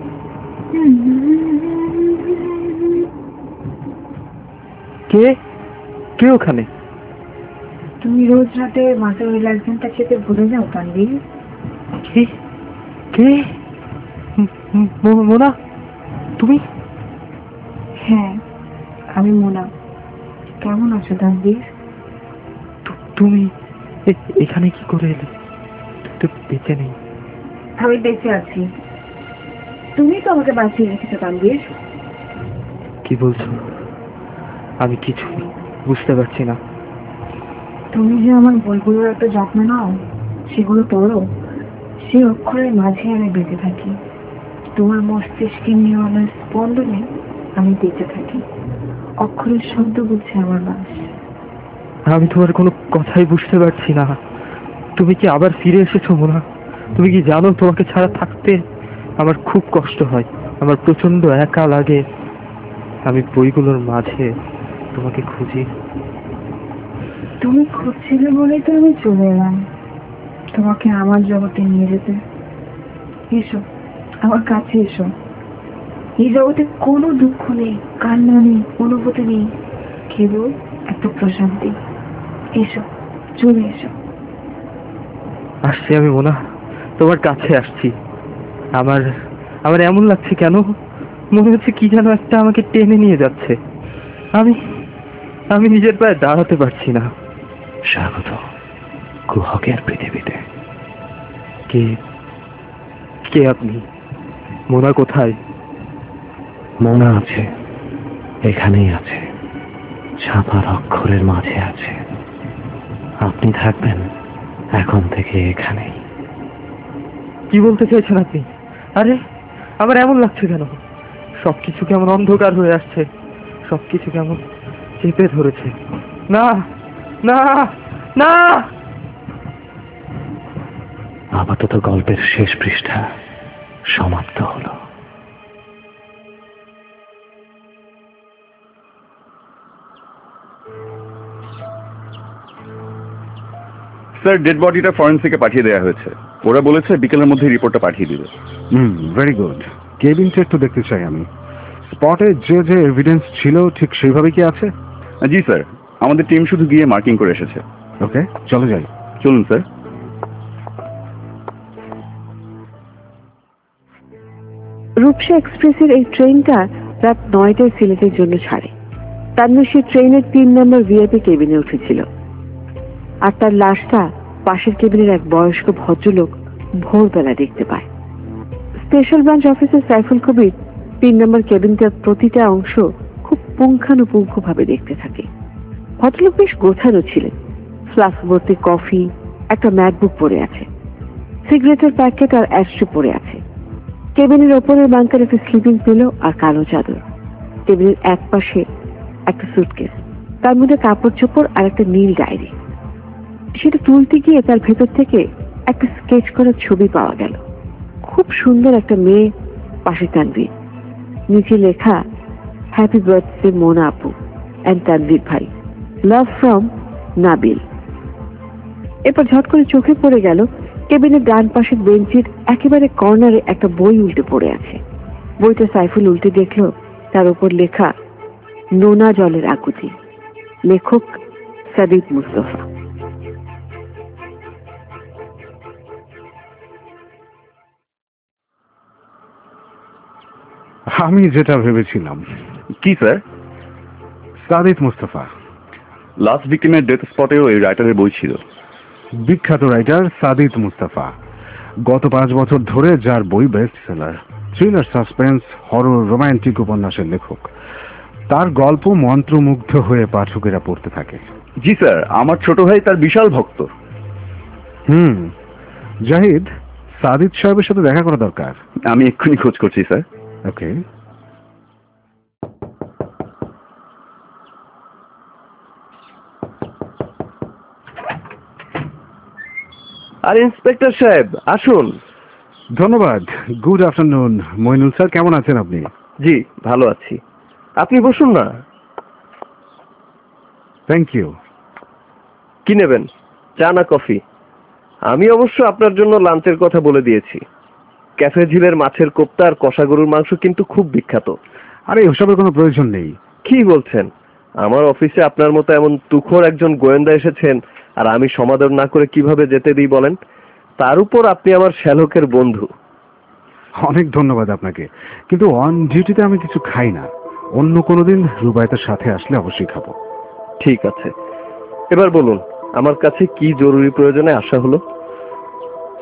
কে কে ওখানে? তুমি রোজ রাতে মাছের রিল্যাক্সেন্টটা খেতে ভুলে যাও তানভীর। কে কে? মোনা, তুমি? হ্যাঁ, আমি মোনা। কেমন আছো তানভীর? তুমি এখানে কি করে এলে? তুই তো বেঁচে নেই। আমি বেঁচে আছি, তুমি তো আমাকে বাঁচিয়ে রেখেছো তানভীর। কি বলছো? আমি কিছু বুঝতে পারছি না। তুমি যে আমার বইগুলোর একটা যত্ন নাও, সেগুলো পড়ো, সে অক্ষরের মাঝে আমি বেঁচে থাকি। তোমার মস্তিষ্কের নিয়মের স্পন্দনে আমি বেঁচে থাকি। অক্ষরের শব্দ বলছে আমার বাস। আমি তোমার কোনো কথাই বুঝতে পারছি না। তুমি কি আবার ফিরে এসেছো মোনা? তুমি কি জানো তোমাকে ছাড়া থাকতে আমার খুব কষ্ট হয়, আমার প্রচন্ড একা লাগে। আমি বইগুলোর মাঝে তোমাকে খুঁজি। তুমি খুঁজছিলে বলেই তো আমি চলে এলাম তোমাকে আমার জগতে নিয়ে যেতে। এসো, আমার কাছে এসো। এই জগতে কোনো দুঃখ নেই, কান্না নেই, অনুভূতি নেই, কেবল একটা প্রশান্তি। এসো, চলে এসো। আসছি আমি মোনা, তোমার কাছে আসছি। আমার আমার এমন লাগছে কেন, মনে হচ্ছে কি যেন একটা আমাকে টেনে নিয়ে যাচ্ছে। আমি আমি নিজের পায়ে দাঁড়াতে পারছি না। স্বাগত কুহকের পৃথিবীতে। কে কে আপনি? মোনা কোথায়? মোনা আছে, এখানেই আছে, ছাপার অক্ষরের মাঝে আছে। আপনি থাকবেন এখন থেকে এখানেই। কি বলতে চাইছেন আপনি? আরে আমার এমন লাগছে কেন? সবকিছু কেমন অন্ধকার হয়ে আসছে, সবকিছু কেমন চেপে ধরেছে। না না না। আপাতত গল্পের শেষ পৃষ্ঠা সমাপ্ত হলো। স্যার, ডেড বডিটা ফরেন্সিকে পাঠিয়ে দেওয়া হয়েছে। ওরা বলেছে বিকেলের মধ্যে রিপোর্টটা পাঠিয়ে দিবে। Very good. কেবিনটা একটু দেখতে চাই আমি। স্পটে যে যে এভিডেন্স ছিল ঠিক সেইভাবে কি আছে? জি স্যার, আমাদের টিম শুধু গিয়ে মার্কিং করে এসেছে। ওকে, চলে যাই। চলুন স্যার। রূপসা এক্সপ্রেসের এই ট্রেনটা রাত 9টায় সিলেটের জন্য ছাড়ে। তানভীর সে ট্রেনের 3 নম্বর ভিআইপি কেবিনে উঠেছিল, আর তার লাশটা পাশের কেবিনের এক বয়স্ক ভদ্রলোক ভোরবেলা দেখতে পায়। Special branch officer Saiful Kabir 3 নম্বর কেবিনটার প্রতিটা অংশ খুব পুঙ্খানুপুঙ্খ ভাবে দেখতে থাকে। ভদ্রলোক বেশ গোছানো ছিলেন। ফ্লাস্ক ভর্তি কফি, একটা ম্যাকবুক পড়ে আছে, সিগারেটের প্যাকেট আর অ্যাশট্রে পড়ে আছে। কেবিনের ওপরের বাঙ্কার একটা স্লিপিং পিলো আর কালো চাদর। টেবিলের এক পাশে একটা সুটকেস, তার মধ্যে কাপড় চোপড় আর একটা নীল ডায়েরি। সেটা তুলতে গিয়ে তার ভেতর থেকে একটা স্কেচ করার ছবি পাওয়া গেল। খুব সুন্দর একটা মেয়ে, পাশে তানভীর, নিচে লেখা হ্যাপি বার্থডে মোনা আপু অ্যান্ড তানভীর ভাই, লাভ ফ্রম নাবিল। এরপর ঝট করে চোখে পড়ে গেল কেবিনের ডান পাশের বেঞ্চের একেবারে কর্নারে একটা বই উল্টে পড়ে আছে। বইটা সাইফুল উল্টে দেখলো, তার উপর লেখা নোনা জলের আকুতি, লেখক সাদিক মুস্তফা। আমি যেটা ভেবেছিলাম। কি স্যার? সাদিক মুস্তফা। লাস্ট ভিক্টিমের ডেথ স্পটেও এই রাইটারের বই ছিল। বিখ্যাত রাইটার সাদিক মুস্তফা, গত 5 বছর ধরে যার বই best seller. Thriller, suspense, horror, romantic উপন্যাসের লেখক। তার গল্প মন্ত্রমুগ্ধ হয়ে পাঠকেরা পড়তে থাকে। জি স্যার, আমার ছোট ভাই তার বিশাল ভক্ত। জাহিদ, সাদিক সাহেবের সাথে দেখা করা দরকার। আমি এক্ষুনি খোঁজ করছি স্যার। ওকে। আর ইন্সপেক্টর সাহেব আসুন। ধন্যবাদ। Good afternoon. মইনুল স্যার, কেমন আছেন আপনি? জি ভালো আছি, আপনি বসুন না। Thank you. কি নেবেন, চা না কফি? আমি অবশ্য আপনার জন্য লাঞ্চের কথা বলে দিয়েছি। ক্যাফে ঝিলের মাছের কোপ্তা আর কষা গরুর মাংস কিন্তু খুব বিখ্যাত। আরে ওসবের কোনো প্রয়োজন নেই। কি বলছেন? আমার অফিসে আপনার মতো এমন তুখোর একজন গোয়েন্দা এসেছেন, আর আমি সমাদর না করে কিভাবে যেতে দিই বলেন? তার উপর আপনি আমার শ্যালকের বন্ধু। অনেক ধন্যবাদ আপনাকে, কিন্তু অন ডিউটিতে আমি কিছু খাই না। অন্য কোনো দিন রুবায়তের সাথে আসলে অবশ্যই খাবো। ঠিক আছে, এবার বলুন আমার কাছে কি জরুরি প্রয়োজনে আসা হলো?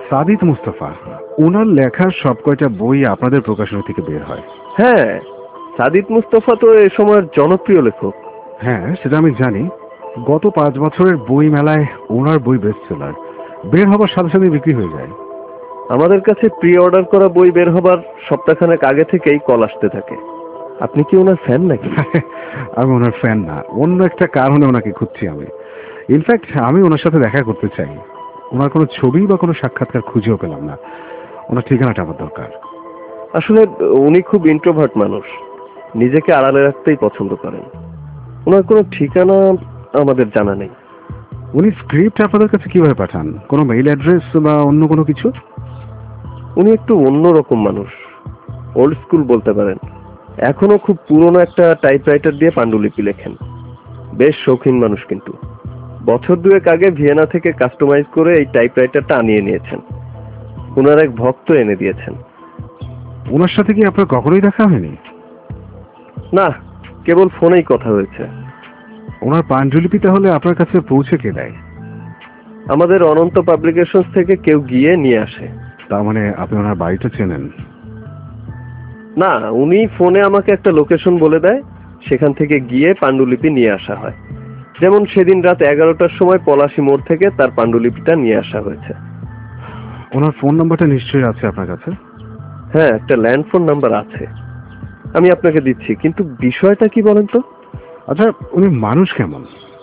সাদিত মুস্তফা, ওনার লেখার সব কয়টা বই আপনাদের প্রকাশনা থেকে বের হয়। হ্যাঁ, সাদিত মুস্তফা তো এ সময়ের জনপ্রিয় লেখক। হ্যাঁ, সেটা আমি জানি। গত 5 বছরের বই মেলায় ওনার বই বেস্ট সেলার, বের হবার সাথে সাথে বিক্রি হয়ে যায়। আমাদের কাছে প্রি অর্ডার করা বই বের হবার সপ্তাহখানেক আগে থেকেই কল আসতে থাকে। আপনি কি ওনার ফ্যান নাকি? আমি ওনার ফ্যান না, অন্য একটা কারণে ওনাকে খুঁজছি আমি। ইনফ্যাক্ট আমি ওনার সাথে দেখা করতে চাই। ওনার কোনো ছবি বা কোনো সাক্ষাৎকার খুঁজেও পেলাম না। ওনার ঠিকানাটা আমার দরকার। আসলে উনি খুব ইন্ট্রোভার্ট মানুষ, নিজেকে আড়ালে রাখতেই পছন্দ করেন। ওনার কোনো ঠিকানা আমাদের জানা নেই। উনি স্ক্রিপ্ট আপনাদের কাছে কিভাবে পাঠান? কোনো মেইল অ্যাড্রেস বা অন্য কোনো কিছু? উনি একটু অন্যরকম মানুষ, ওল্ড স্কুল বলতে পারেন। এখনো খুব পুরনো একটা টাইপরাইটার দিয়ে পাণ্ডুলিপি লেখেন। বেশ শৌখিন মানুষ, কিন্তু বছর 2 আগে ভিয়েনা থেকে কাস্টমাইজ করে এই টাইপরাইটারটা আনিয়ে নিয়েছেন। ওনার এক ভক্ত এনে দিয়েছেন। ওনার সাথে কি আপনার কখনোই দেখা হয়নি? না, কেবল ফোনেই কথা হয়েছে। ওনার পাণ্ডুলিপি তাহলে আপনার কাছে পৌঁছে কে দেয়? আমাদের অনন্ত পাবলিকেশনস থেকে কেউ গিয়ে নিয়ে আসে। তার মানে আপনি ওনার বাড়িটা চেনেন? না, উনি ফোনে আমাকে একটা লোকেশন বলে দেয়, সেখান থেকে গিয়ে পাণ্ডুলিপি নিয়ে আসা হয়। যেমন সেদিন রাত 11টার সময় পলাশী মোড় থেকে তার পাণ্ডুলিপিটা নিয়ে আসা হয়েছে। ওনার ফোন নাম্বারটা নিশ্চয়ই আছে আপনার কাছে? হ্যাঁ, একটা ল্যান্ড ফোন নাম্বার আছে, আমি আপনাকে দিচ্ছি। কিন্তু বিষয়টা কি বলেন তো? আচ্ছা, উনি মানুষ কেমন?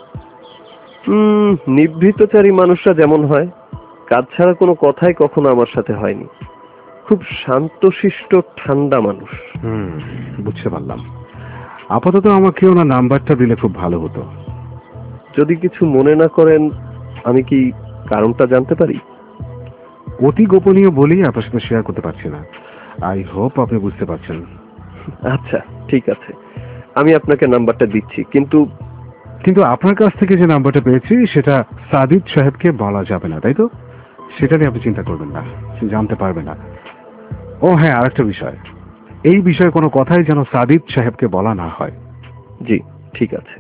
নিভৃতচারী মানুষরা যেমন হয়, কাজ ছাড়া কোনো কথাই কখনো আমার সাথে হয়নি। খুব শান্তশিষ্ট ঠান্ডা মানুষ। বুঝতে পারলাম। আপাতত আমাকে ওনার নাম্বারটা দিলে খুব ভালো হতো। যদি কিছু মনে না করেন, আমি কি কারণটা জানতে পারি? অতি গোপনীয় বলেই আপনার সাথে শেয়ার করতে পারছি না। আই হোপ আপনি বুঝতে পারছেন। আচ্ছা, ঠিক আছে, আমি আপনাকে নাম্বারটা দিচ্ছি। কিন্তু আপনার কাছ থেকে যে নাম্বারটা পেয়েছি সেটা সাদিত সাহেবকে বলা যাবে না, তাই তো? সেটা নিয়ে আপনি চিন্তা করবেন না, জানতে পারবে না। ও হ্যাঁ, আরেকটা বিষয়, এই বিষয়ে কোনো কথাই যেন সাদিত সাহেবকে বলা না হয়। জি, ঠিক আছে।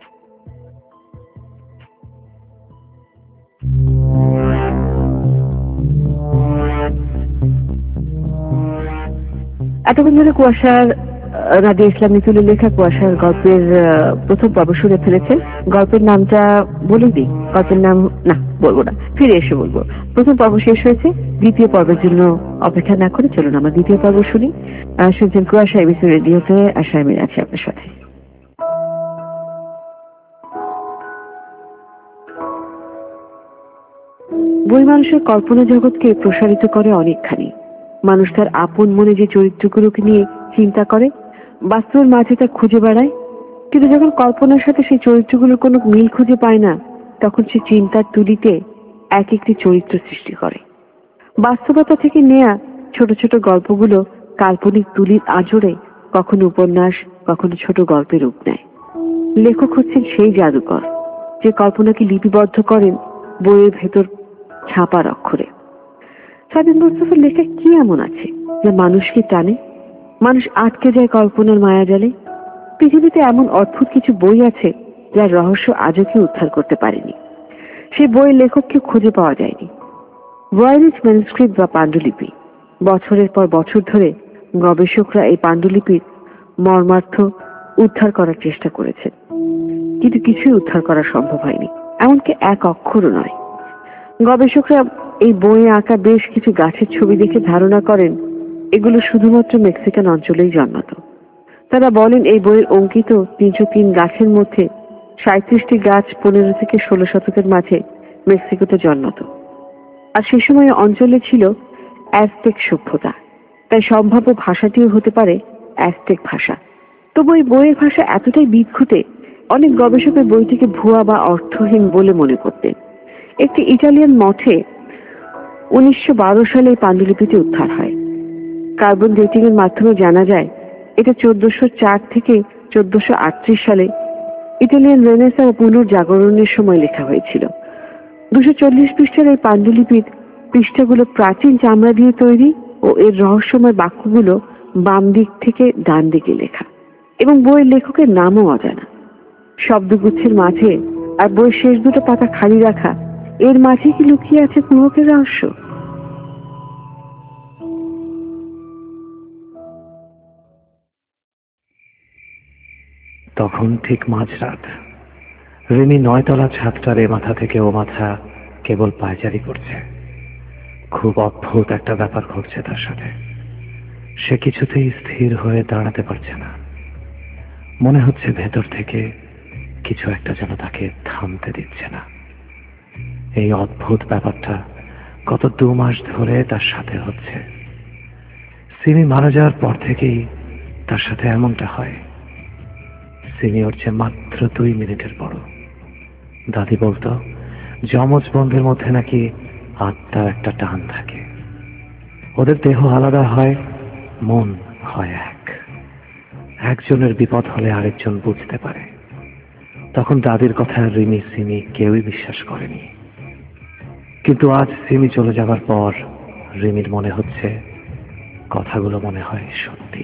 এতক্ষণ ধরে কুয়াশার রাজিয়া ইসলাম নিতুলের লেখা কুয়াশার গল্পের প্রথম পর্ব শুনে ফেলেছেন। গল্পের নামটা বলে দিই। গল্পের নাম না, বলবো না, ফিরে এসে বলবো। প্রথম পর্ব শেষ হয়েছে, দ্বিতীয় পর্বের জন্য অপেক্ষা না করে চলুন আমরা দ্বিতীয় পর্ব শুনি। শুনছেন কুয়াশা এবিসি রেডিওতে, আশা আমি আছি আপনার সাথে। বই মানুষের কল্পনা জগৎকে প্রসারিত করে অনেকখানি। মানুষ তার আপন মনে যে চরিত্রগুলোকে নিয়ে চিন্তা করে, বাস্তবের মাঝে তা খুঁজে বেড়ায়। কিন্তু যখন কল্পনার সাথে সেই চরিত্রগুলোর কোনো মিল খুঁজে পায় না, তখন সে চিন্তার তুলিতে এক একটি চরিত্র সৃষ্টি করে। বাস্তবতা থেকে নেয়া ছোট ছোট গল্পগুলো কাল্পনিক তুলির আঁচড়ে কখনো উপন্যাস, কখনো ছোট গল্পের রূপ নেয়। লেখক হচ্ছেন সেই জাদুকর যে কল্পনাকে লিপিবদ্ধ করেন বইয়ের ভেতর ছাপার অক্ষরে। সাদিত মুস্তফার লেখা কি এমন আছে যে মানুষকে টানে? মানুষ আটকে যায় কল্পনার মায়াজালে। পৃথিবীতে এমন অদ্ভুত কিছু বই আছে যার রহস্য আজও কেউ উদ্ধার করতে পারেনি। সেই বইয়ের লেখককে খুঁজে পাওয়া যায়নি। ভয়েরিজ ম্যানুস্ক্রিপ্ট বা পাণ্ডুলিপি, বছরের পর বছর ধরে গবেষকরা এই পাণ্ডুলিপির মর্মার্থ উদ্ধার করার চেষ্টা করেছেন, কিন্তু কিছুই উদ্ধার করা সম্ভব হয়নি, এমনকি এক অক্ষরও নয়। গবেষকরা এই বইয়ে আঁকা বেশ কিছু গাছের ছবি দেখে ধারণা করেন এগুলো শুধুমাত্র মেক্সিকান অঞ্চলেই জন্মাত। তারা বলেন এই বইয়ের অঙ্কিত 303 গাছের মধ্যে 37টি গাছ 15 থেকে 16 শতকের মাঝে মেক্সিকোতে জন্মাত। আর সে সময় অঞ্চলে ছিল অ্যাজটেক সভ্যতা, তাই সম্ভাব্য ভাষাটিও হতে পারে অ্যাজটেক ভাষা। তবু এই বইয়ের ভাষা এতটাই বিদঘুটে, অনেক গবেষকের বইটিকে ভুয়া বা অর্থহীন বলে মনে করতেন। একটি ইটালিয়ান মঠে 1912 সালে এই পাণ্ডুলিপিটি উদ্ধার হয়। কার্বন ডেটিং এর মাধ্যমে জানা যায় এটা 1404 থেকে 1438 সালে ইটালিয়ান রেনেসা ও পুনর্জাগরণের সময় লেখা হয়েছিল। 240 পৃষ্ঠার এই পাণ্ডুলিপির পৃষ্ঠাগুলো প্রাচীন চামড়া দিয়ে তৈরি ও এর রহস্যময় বাক্যগুলো বাম দিক থেকে ডান দিকে লেখা, এবং বইয়ের লেখকের নামও অজানা। শব্দগুচ্ছের মাঝে আর বইয়ের শেষ দুটো পাতা খালি রাখা, এর মাঝে কি লুকিয়ে আছে কুহকের রহস্য? তখন ঠিক মাঝরাত। রিমি 9 তলা ছাদটার এ মাথা থেকে ও মাথা কেবল পায়চারি করছে। খুব অদ্ভুত একটা ব্যাপার ঘটছে তার সাথে। সে কিছুতেই স্থির হয়ে দাঁড়াতে পারছে না। মনে হচ্ছে ভেতর থেকে কিছু একটা যেন তাকে থামতে দিচ্ছে না। এই অদ্ভুত ব্যাপারটা গত 2 মাস ধরে তার সাথে হচ্ছে। সিমি মারা যাওয়ার পর থেকেই তার সাথে এমনটা হয়। সিমি ওর চেয়ে মাত্র 2 মিনিটের বড়। দাদি বলতো যমজ বোনদের মধ্যে নাকি আত্মার একটা টান থাকে। ওদের দেহ আলাদা হয়, মন হয় এক। একজনের বিপদ হলে আরেকজন বুঝতে পারে। তখন দাদির কথা রিমি সিমি কেউই বিশ্বাস করেনি। কিন্তু আজ সিমি চলে যাবার পর রিমির মনে হচ্ছে কথাগুলো মনে হয় সত্যি।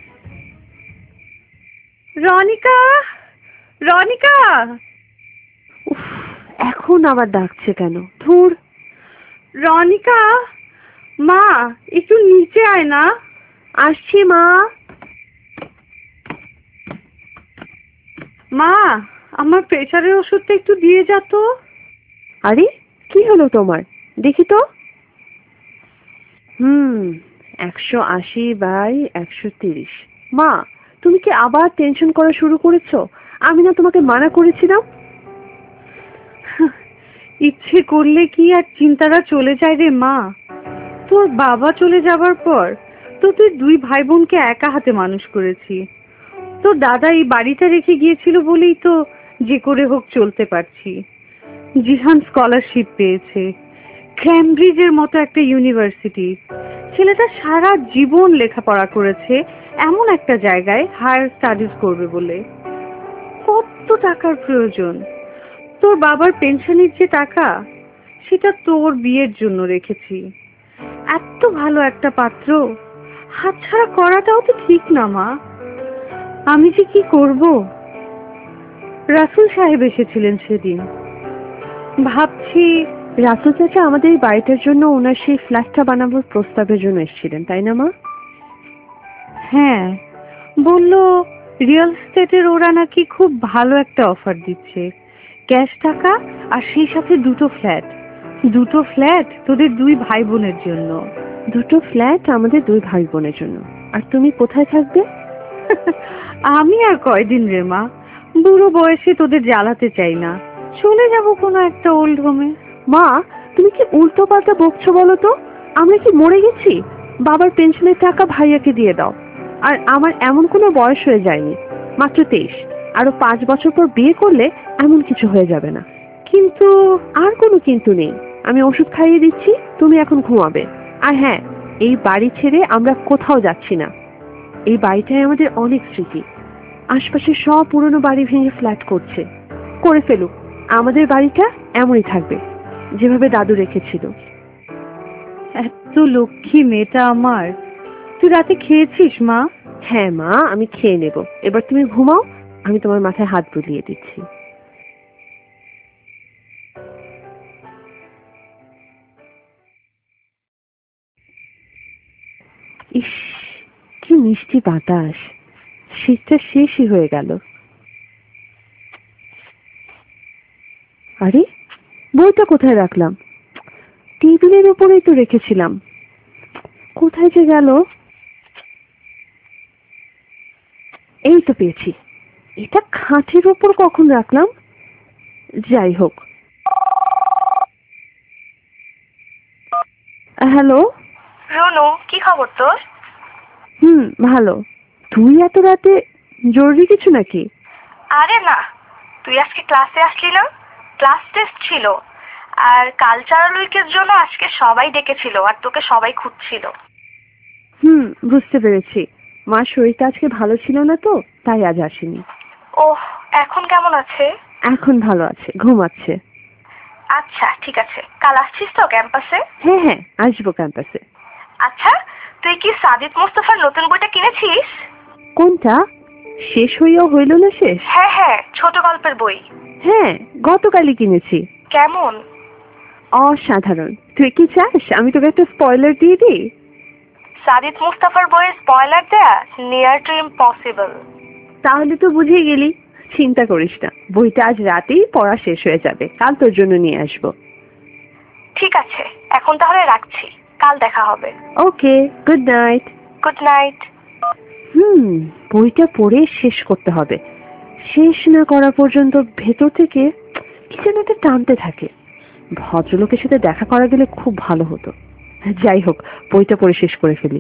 রনিকা, রনিকা! উফ, এখন আবার ডাকছে কেন? ধুর। রনিকা, মা একটু নিচে আয় না। আসছি মা। মা, আমার প্রেসারের ওষুধটা একটু দিয়ে যা তো। আরে কি হলো তোমার? দেখি তো। 180/130। মা, তুমি কি আবার টেনশন করা শুরু করেছো? আমি না তোমাকে মানা করেছিলাম? ইচ্ছে করলে কি আর চিন্তাটা চলে যায় রে মা? তোর বাবা চলে যাবার পর তো তুই 2 ভাই বোনকে একা হাতে মানুষ করেছি। তোর দাদা এই বাড়িটা রেখে গিয়েছিল বলেই তো যে করে হোক চলতে পারছি। জিহান স্কলারশিপ পেয়েছে, ক্যামব্রিজের মতো একটা ইউনিভার্সিটি। ছেলেটা সারা জীবন লেখাপড়া করেছে এমন একটা জায়গায় হায়ার স্টাডিজ করবে বলে। কত টাকার প্রয়োজন? তোর বাবার পেনশনের যে টাকা, সেটা তোর বিয়ের জন্য রেখেছি। এত ভালো একটা পাত্র হাতছাড়া করাটাও তো ঠিক না মা। আমি যে কি করব? রাসুল সাহেব এসেছিলেন সেদিন। ভাবছি রাসুল চাচা আমাদের এই বাড়িটার জন্য ওনার সেই ফ্ল্যাটটা বানানোর প্রস্তাবের জন্য এসেছিলেন, তাই না মা? হ্যাঁ, বলল রিয়েল এস্টেটের ওরা নাকি খুব ভালো একটা অফার দিচ্ছে, ক্যাশ টাকা আর সেই সাথে 2টো ফ্ল্যাট। 2টো ফ্ল্যাট তোদের 2 ভাই বোনের জন্য। 2টো ফ্ল্যাট আমাদের 2 ভাই বোনের জন্য। আর তুমি কোথায় থাকবে? আমি আর কয়দিন রে মা, বুড়ো বয়সে তোদের জ্বালাতে চাই না। চলে যাব কোনো একটা ওল্ড হোমে। মা, তুমি কি উল্টো পাল্টা বকছো বলো তো? আমরা কি মরে গেছি? বাবার পেনশনের টাকা ভাইয়াকে দিয়ে দাও। আর আমার এমন কোনো বয়স হয়ে যায়নি, মাত্র 23। আরো 5 বছর পর বিয়ে করলে এমন কিছু হয়ে যাবে না। কিন্তু আর কোনো কিন্তু নেই। আমি ওষুধ খাইয়ে দিচ্ছি, তুমি এখন ঘুমাবে। আর হ্যাঁ, এই বাড়ি ছেড়ে আমরা কোথাও যাচ্ছি না। এই বাড়িটায় আমাদের অনেক স্মৃতি। আশপাশে সব পুরনো বাড়ি ভেঙে ফ্ল্যাট করছে। করে ফেলুক, আমাদের বাড়িটা এমনই থাকবে যেভাবে দাদু রেখেছিল। এত লক্ষ্মী মেয়েটা আমার। তুই রাতে খেয়েছিস মা? হ্যাঁ মা, আমি খেয়ে নেব। এবার তুমি ঘুমাও, আমি তোমার মাথায় হাত বুলিয়ে দিচ্ছি। ইস, কি মিষ্টি বাতাস। শীতটা শেষই হয়ে গেল। আরে বইটা কোথায় রাখলাম? টেবিলের উপরেই তো রেখেছিলাম। কোথায় যে গেল? এই তো পেয়েছি। এটা খাটের উপর কখন রাখলাম? যাই হোক। হ্যালো রনু, কি খবর তোর? ভালো। তুই এত রাতে জরুরি কিছু নাকি? আরে না, তুই আজকে ক্লাসে আসলি না? ক্লাস টেস্ট ছিল, আর কালচারাল উইকের জন্য আজকে সবাই ডেকেছিল, আর তোকে সবাই খুঁজছিল। বুঝতে পেরেছি। মার শরীরটা আজকে ভালো ছিল না তো, তাই আজ আসেনি। ওহ, এখন কেমন আছে? এখন ভালো আছে, ঘুমাচ্ছে। আচ্ছা ঠিক আছে, কাল আসছিস তো ক্যাম্পাসে? হ্যাঁ হ্যাঁ, আসবো ক্যাম্পাসে। আচ্ছা, তুই কি সাজিদ মোস্তফার নতুন বইটা কিনেছিস? কোনটা? শেষ হইয়াও হইল না শেষ? হ্যাঁ হ্যাঁ, ছোট গল্পের বই। হ্যাঁ, গতকালই কিনেছি। কেমন? অসাধারণ। তুই কি চাস আমি তোকে একটা স্পয়লার দিয়ে দিই? সাজিদ মোস্তফার বইয়ের স্পয়লার দেয়া নিয়ার টু ইম্পসিবল। তাহলে তো বুঝে গেলি চিন্তা করিস না, বইটা আজ রাতেই পড়া শেষ হয়ে যাবে, কাল তোর জন্য নিয়ে আসবো। ঠিক আছে, এখন তাহলে রাখছি, কাল দেখা হবে। Okay, good night. Good night. বইটা পড়ে শেষ করতে হবে। শেষ না করা পর্যন্ত ভেতর থেকে কি যেন একটা টানতে থাকে। ভদ্রলোকের সাথে দেখা করা গেলে খুব ভালো হতো। যাই হোক, বইটা পড়ে শেষ করে ফেলি।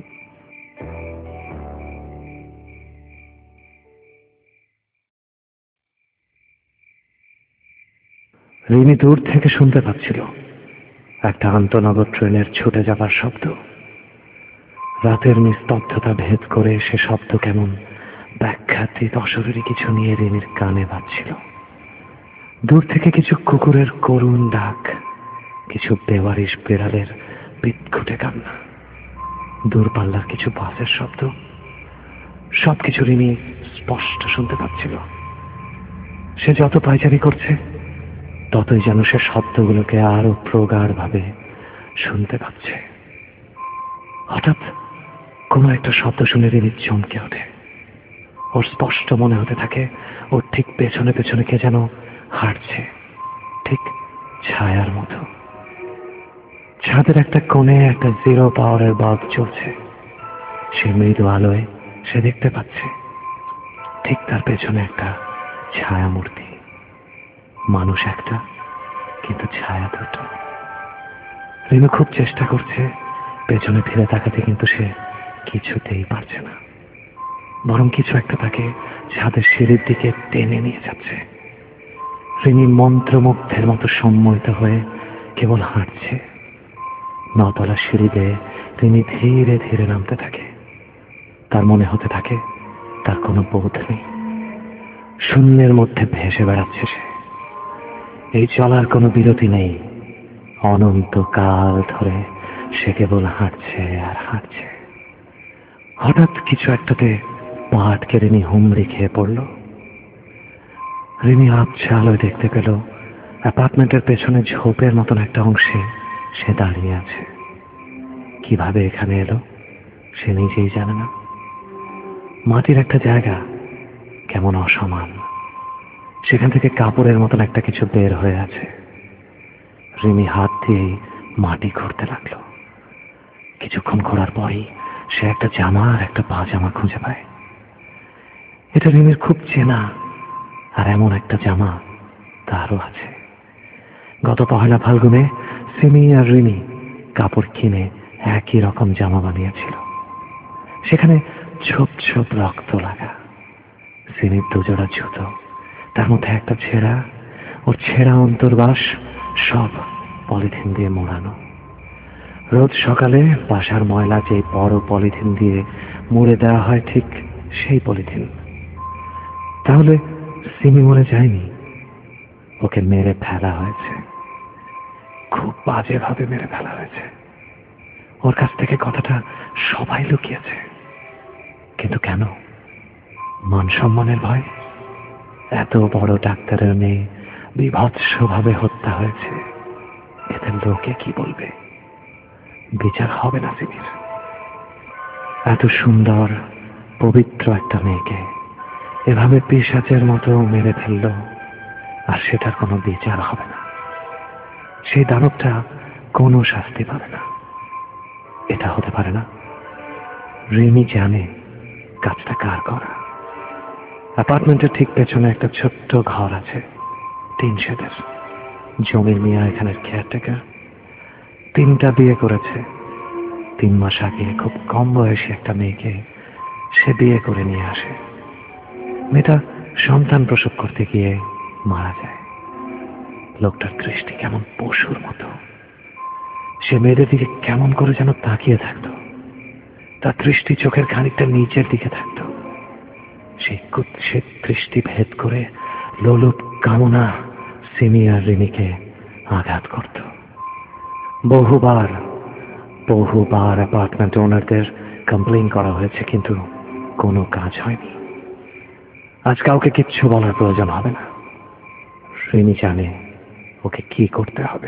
রিমি দূর থেকে শুনতে পাচ্ছিল একটা আন্তনগর ট্রেনের ছুটে যাবার শব্দ। রাতের নিস্তব্ধতা ভেদ করে সে শব্দ কেমন ব্যাখ্যাতীত অশরীরী কিছু নিয়ে রিমির কানে বাজছিল। দূর থেকে কিছু কুকুরের করুণ ডাক, কিছু বেওয়ারিশ বিড়ালের বিদঘুটে কান্না, দূরপাল্লার কিছু বাসের শব্দ, সবকিছু রিমি স্পষ্ট শুনতে পাচ্ছিল। সে যত পায়চারি করছে ততই যেন সে শব্দগুলোকে আরো প্রগাঢ় ভাবে শুনতে পাচ্ছে। হঠাৎ কোনো একটা শব্দ শুনে রিমি চমকে ওঠে। ওর স্পষ্ট মনে হতে থাকে ওর ঠিক পেছনে পেছনে কে যেন হাঁটছে, ঠিক ছায়ার মতো। ছাদের একটা কোণে একটা 0 পাওয়ারের বাল্ব চলছে। সে মৃদু আলোয় সে দেখতে পাচ্ছে ঠিক তার পেছনে একটা ছায়া মূর্তি। মানুষ একটা, কিন্তু ছায়া দুটো। রিমি খুব চেষ্টা করছে পেছনে ফিরে তাকাতে, কিন্তু সে কিছুতেই পারছে না। বরং কিছু একটা তাকে ছাদের সিঁড়ির দিকে টেনে নিয়ে যাচ্ছে। রিমি মন্ত্রমুগ্ধের মতো সম্মোহিত হয়ে কেবল হাঁটছে। 9 তলা সিঁড়ি বেয়ে রিমি ধীরে ধীরে নামতে থাকে। তার মনে হতে থাকে তার কোনো বোধ নেই, শূন্যের মধ্যে ভেসে বেড়াচ্ছে সে। এই চলার কোনো বিরতি নেই। অনন্তকাল ধরে সে কেবল হাঁটছে আর হাঁটছে। হঠাৎ কিছু একটাতে পা আটকে রিমি হুমড়ি খেয়ে পড়ল। রিমি আবছা আলোয় দেখতে পেল অ্যাপার্টমেন্টের পেছনে ঝোপের মতন একটা অংশে সে দাঁড়িয়ে আছে। কিভাবে এখানে এলো সে নিজেই জানে না। মাটির একটা জায়গা কেমন অসমান, সেখান থেকে কাপড়ের মতন একটা কিছু বের হয়ে আছে। রিমি হাত দিয়ে মাটি খুঁড়তে লাগলো। কিছুক্ষণ খোঁড়ার পরই সে একটা জামা আর একটা পাজামা খুঁজে পায়। এটা রিমির খুব চেনা, আর এমন একটা জামা তারও আছে। গত 1 ফাল্গুনে সিমি আর রিমি কাপড় কিনে একই রকম জামা বানিয়েছিল। সেখানে ছোপ ছোপ রক্ত লাগা। সিমির 2 জোড়া জুতো, তার মধ্যে একটা ছেঁড়া, ওর ছেঁড়া অন্তর্বাস সব পলিথিন দিয়ে মোড়ানো। রোজ সকালে বাসার ময়লা যে বড় পলিথিন দিয়ে মুড়ে দেওয়া হয়, ঠিক সেই পলিথিন। তাহলে সিমি মরে যায়নি, ওকে মেরে ফেলা হয়েছে। খুব বাজেভাবে মেরে ফেলা হয়েছে। ওর কাছ থেকে কথাটা সবাই লুকিয়েছে, কিন্তু কেন? মান সম্মানের ভয়? এত বড় ডাক্তারের মেয়ে বিভৎসভাবে হত্যা হয়েছে, এতে লোকে কি বলবে? বিচার হবে না সিমির? এত সুন্দর পবিত্র একটা মেয়েকে এভাবে পিশাচের মতো মেরে ফেললো, আর সেটার কোনো বিচার হবে না। সেই দানবটা কোনো শাস্তি পাবে না। এটা হতে পারে না। রিমি জানে কাজটা কার করা। অ্যাপার্টমেন্টের ঠিক পেছনে একটা ছোট্ট ঘর আছে, 3 শেডের। জমির মিয়া এখানের কেয়ারটেকার। 3টা বিয়ে করেছে। 3 মাস আগে খুব কম বয়সী একটা মেয়েকে সে বিয়ে করে নিয়ে আসে। মেয়েটা সন্তান প্রসব করতে গিয়ে মারা যায়। লোকটার দৃষ্টি কেমন পশুর মতো। সে মেয়েদের দিকে কেমন করে যেন তাকিয়ে থাকতো। তার দৃষ্টি চোখের খানিকটা নিচের দিকে থাকতো। সেই কুৎসিত দৃষ্টি ভেদ করে লোলুপ কামনা সিমি আর রিমিকে আঘাত করত। বহুবার অ্যাপার্টমেন্ট ওনারদের কমপ্লেইন করা হয়েছে, কিন্তু কোনো কাজ হয়নি। আজ কাউকে কিচ্ছু বলার প্রয়োজন হবে না। রিমি জানে ওকে কি করতে হবে।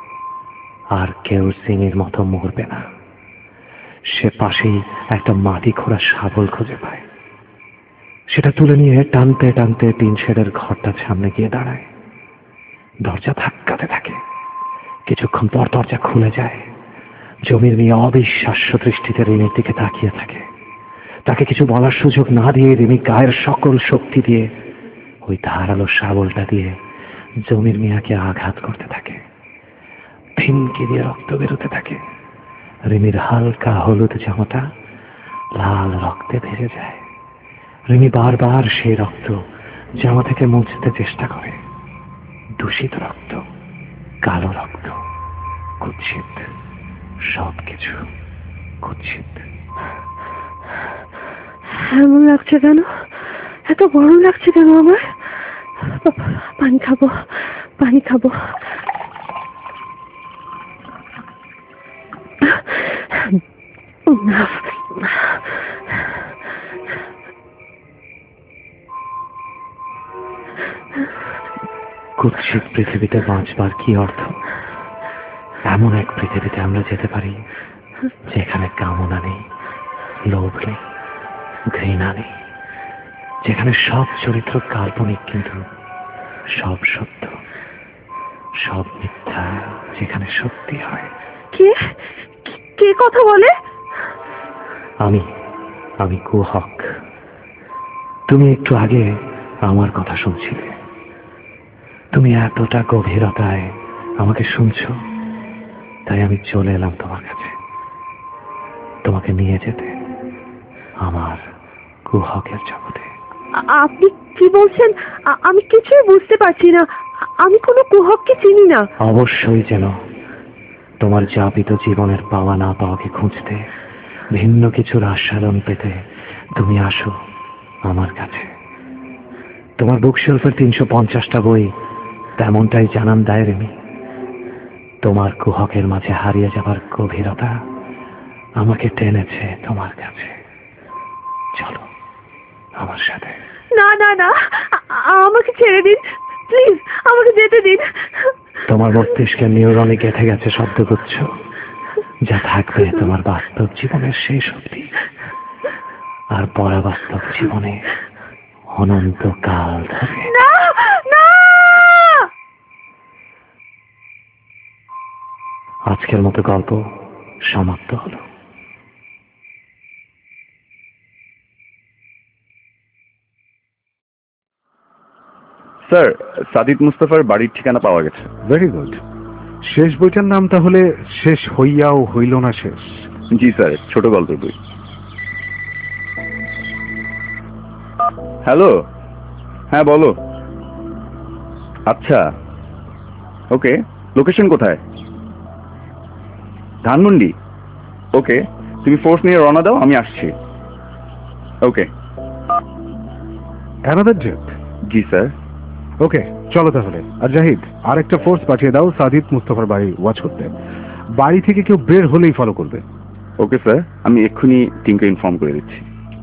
আর কেউ সিমির মতো মরবে না। সে পাশেই একটা মাটি খোঁড়া শাবল খুঁজে পায়। সেটা তুলে নিয়ে টানতে টানতে টিন শেডের ঘরটার সামনে গিয়ে দাঁড়ায়। দরজা ধাক্কাতে থাকে। কিছুক্ষণ পর দরজা খুলে যায়। জমির মেয়ে অবিশ্বাস্য দৃষ্টিতে রিমির দিকে তাকিয়ে থাকে। তাকে কিছু বলার সুযোগ না দিয়ে রিমি গায়ের সকল শক্তি দিয়ে ওই ধারালো শাবলটা দিয়ে জমির মিয়াকে আঘাত করতে থাকে। ফিনকি দিয়ে রক্ত বেরোতে থাকে। রিমির হালকা হলুদ জামাটা লাল রক্তে ভেসে যায়। রিমি বারবার সেই রক্ত জামা থেকে মুছতে চেষ্টা করে। দূষিত রক্ত, কালো রক্ত, কুৎসিত, সবকিছু কুৎসিত। এমন লাগছে কেন? এত গরম লাগছে কেন আমার? পানি খাবো, পানি খাবো। কুৎসিত পৃথিবীতে বাঁচবার কি অর্থ? এমন এক পৃথিবীতে আমরা যেতে পারি যেখানে কামনা নেই, লোভ নেই, ঘৃণা নেই, যেখানে সব চরিত্র কাল্পনিক কিন্তু সব সত্য, সব মিথ্যা যেখানে সত্যি হয়। কে কে কথা বলে? আমি কুহক। তুমি একটু আগে আমার কথা শুনছিলে। তুমি এতটা গভীরতায় আমাকে শুনছো, তাই আমি চলে এলাম তোমার কাছে, তোমাকে নিয়ে যেতে আমার কুহকের জগতে। আপনি কি বলছেন? আমি কিছুই বুঝতে পারছি না। আমি কোনো কুহককে চিনি না। অবশ্যই যেন তোমার যাপিত জীবনের পাওয়া না পাওয়াকে খুঁজতে, ভিন্ন কিছুর আস্বাদন পেতে তুমি আসো আমার কাছে। তোমার বুকশেলফের 350টা বই তেমনটাই জানান দেয় রিমি। তোমার কুহকের মাঝে হারিয়ে যাবার গভীরতা আমাকে টেনেছে তোমার কাছে। চলো আমার সাথে। না না না, আমাকে ছেড়ে দিন প্লিজ, আমাকে যেতে দিন। তোমার মস্তিষ্কের নিউরনে গেঁথে গেছে শব্দগুচ্ছ, যা থাকবে তোমার বাস্তব জীবনের শেষ অবধি, আর পরাবাস্তব জীবনে অনন্তকাল ধরে। না না, আজকের মতো গল্প সমাপ্ত হলো। স্যার, সাদিদ মুস্তাফার বাড়ির ঠিকানা পাওয়া গেছে। Very good. শেষ বইটার নাম তাহলে শেষ হইয়াও হইল না শেষ? জি স্যার, ছোট গল্পের বই। হ্যালো, হ্যাঁ বলো। আচ্ছা, ওকে। লোকেশন কোথায়? ধানমন্ডি। ওকে, তুমি ফোর্স নিয়ে রওনা দাও, আমি আসছি। ওকে। Another jet? জি স্যার। ওকে, চলো তাহলে। আর জাহিদ, আরেকটা ফোর্স পাঠিয়ে দাও সাদিদ মুস্তাফার বাড়ি ওয়াচ করতে। বাড়ি থেকে কেউ বের হলেই ফলো করবে। ওকে স্যার, আমি এক্ষুনি টিমকে ইনফর্ম করে দিচ্ছি।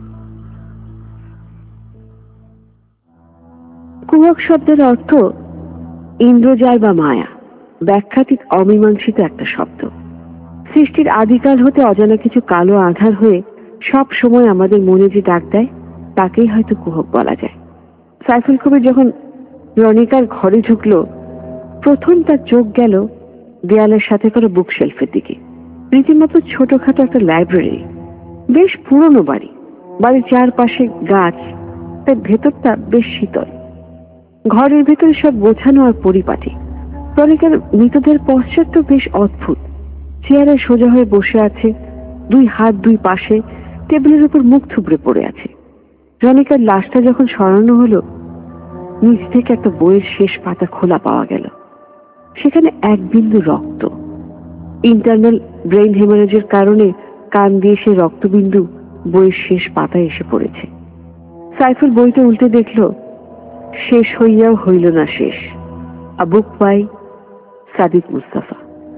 কুহক শব্দের অর্থ ইন্দ্রজাল বা মায়া, ব্যাখ্যাতীত অমীমাংসিত একটা শব্দ। সৃষ্টির আদিকাল হতে অজানা কিছু কালো আধার হয়ে সব সময় আমাদের মনে যে ডাক দেয়, তাকেই হয়তো কুহক বলা যায়। সাইফুল কবির যখন রনিকার ঘরে ঢুকলো, প্রথম তার চোখ গেল দেয়ালের সাথে করা বুকশেলফের দিকে। রীতিমতো ছোটখাটো একটা লাইব্রেরি, বেশ পুরনো বাড়ি। বাড়ির চারপাশে গাছ, তার ভেতরটা বেশ শীতল। ঘরের ভেতরে সব গোছানো আর পরিপাটি। রনিকার মৃতদের পশ্চাৎ বেশ অদ্ভুত। চেয়ারে সোজা হয়ে বসে আছে, দুই হাত দুই পাশে, টেবিলের উপর মুখ থুবড়ে পড়ে আছে। রনিকার লাশটা যখন সরানো হলো, নিচ থেকে একটা বইয়ের শেষ পাতা খোলা পাওয়া গেল। সেখানে এক বিন্দু রক্ত। ইন্টারনাল ব্রেইন হেমারেজের কারণে কান দিয়ে সে রক্তবিন্দু বইয়ের শেষ পাতায় এসে পড়েছে। সাইফুল বইটা উল্টে দেখল, শেষ হইয়াও হইল না শেষ, a book by Sadid Mustafa.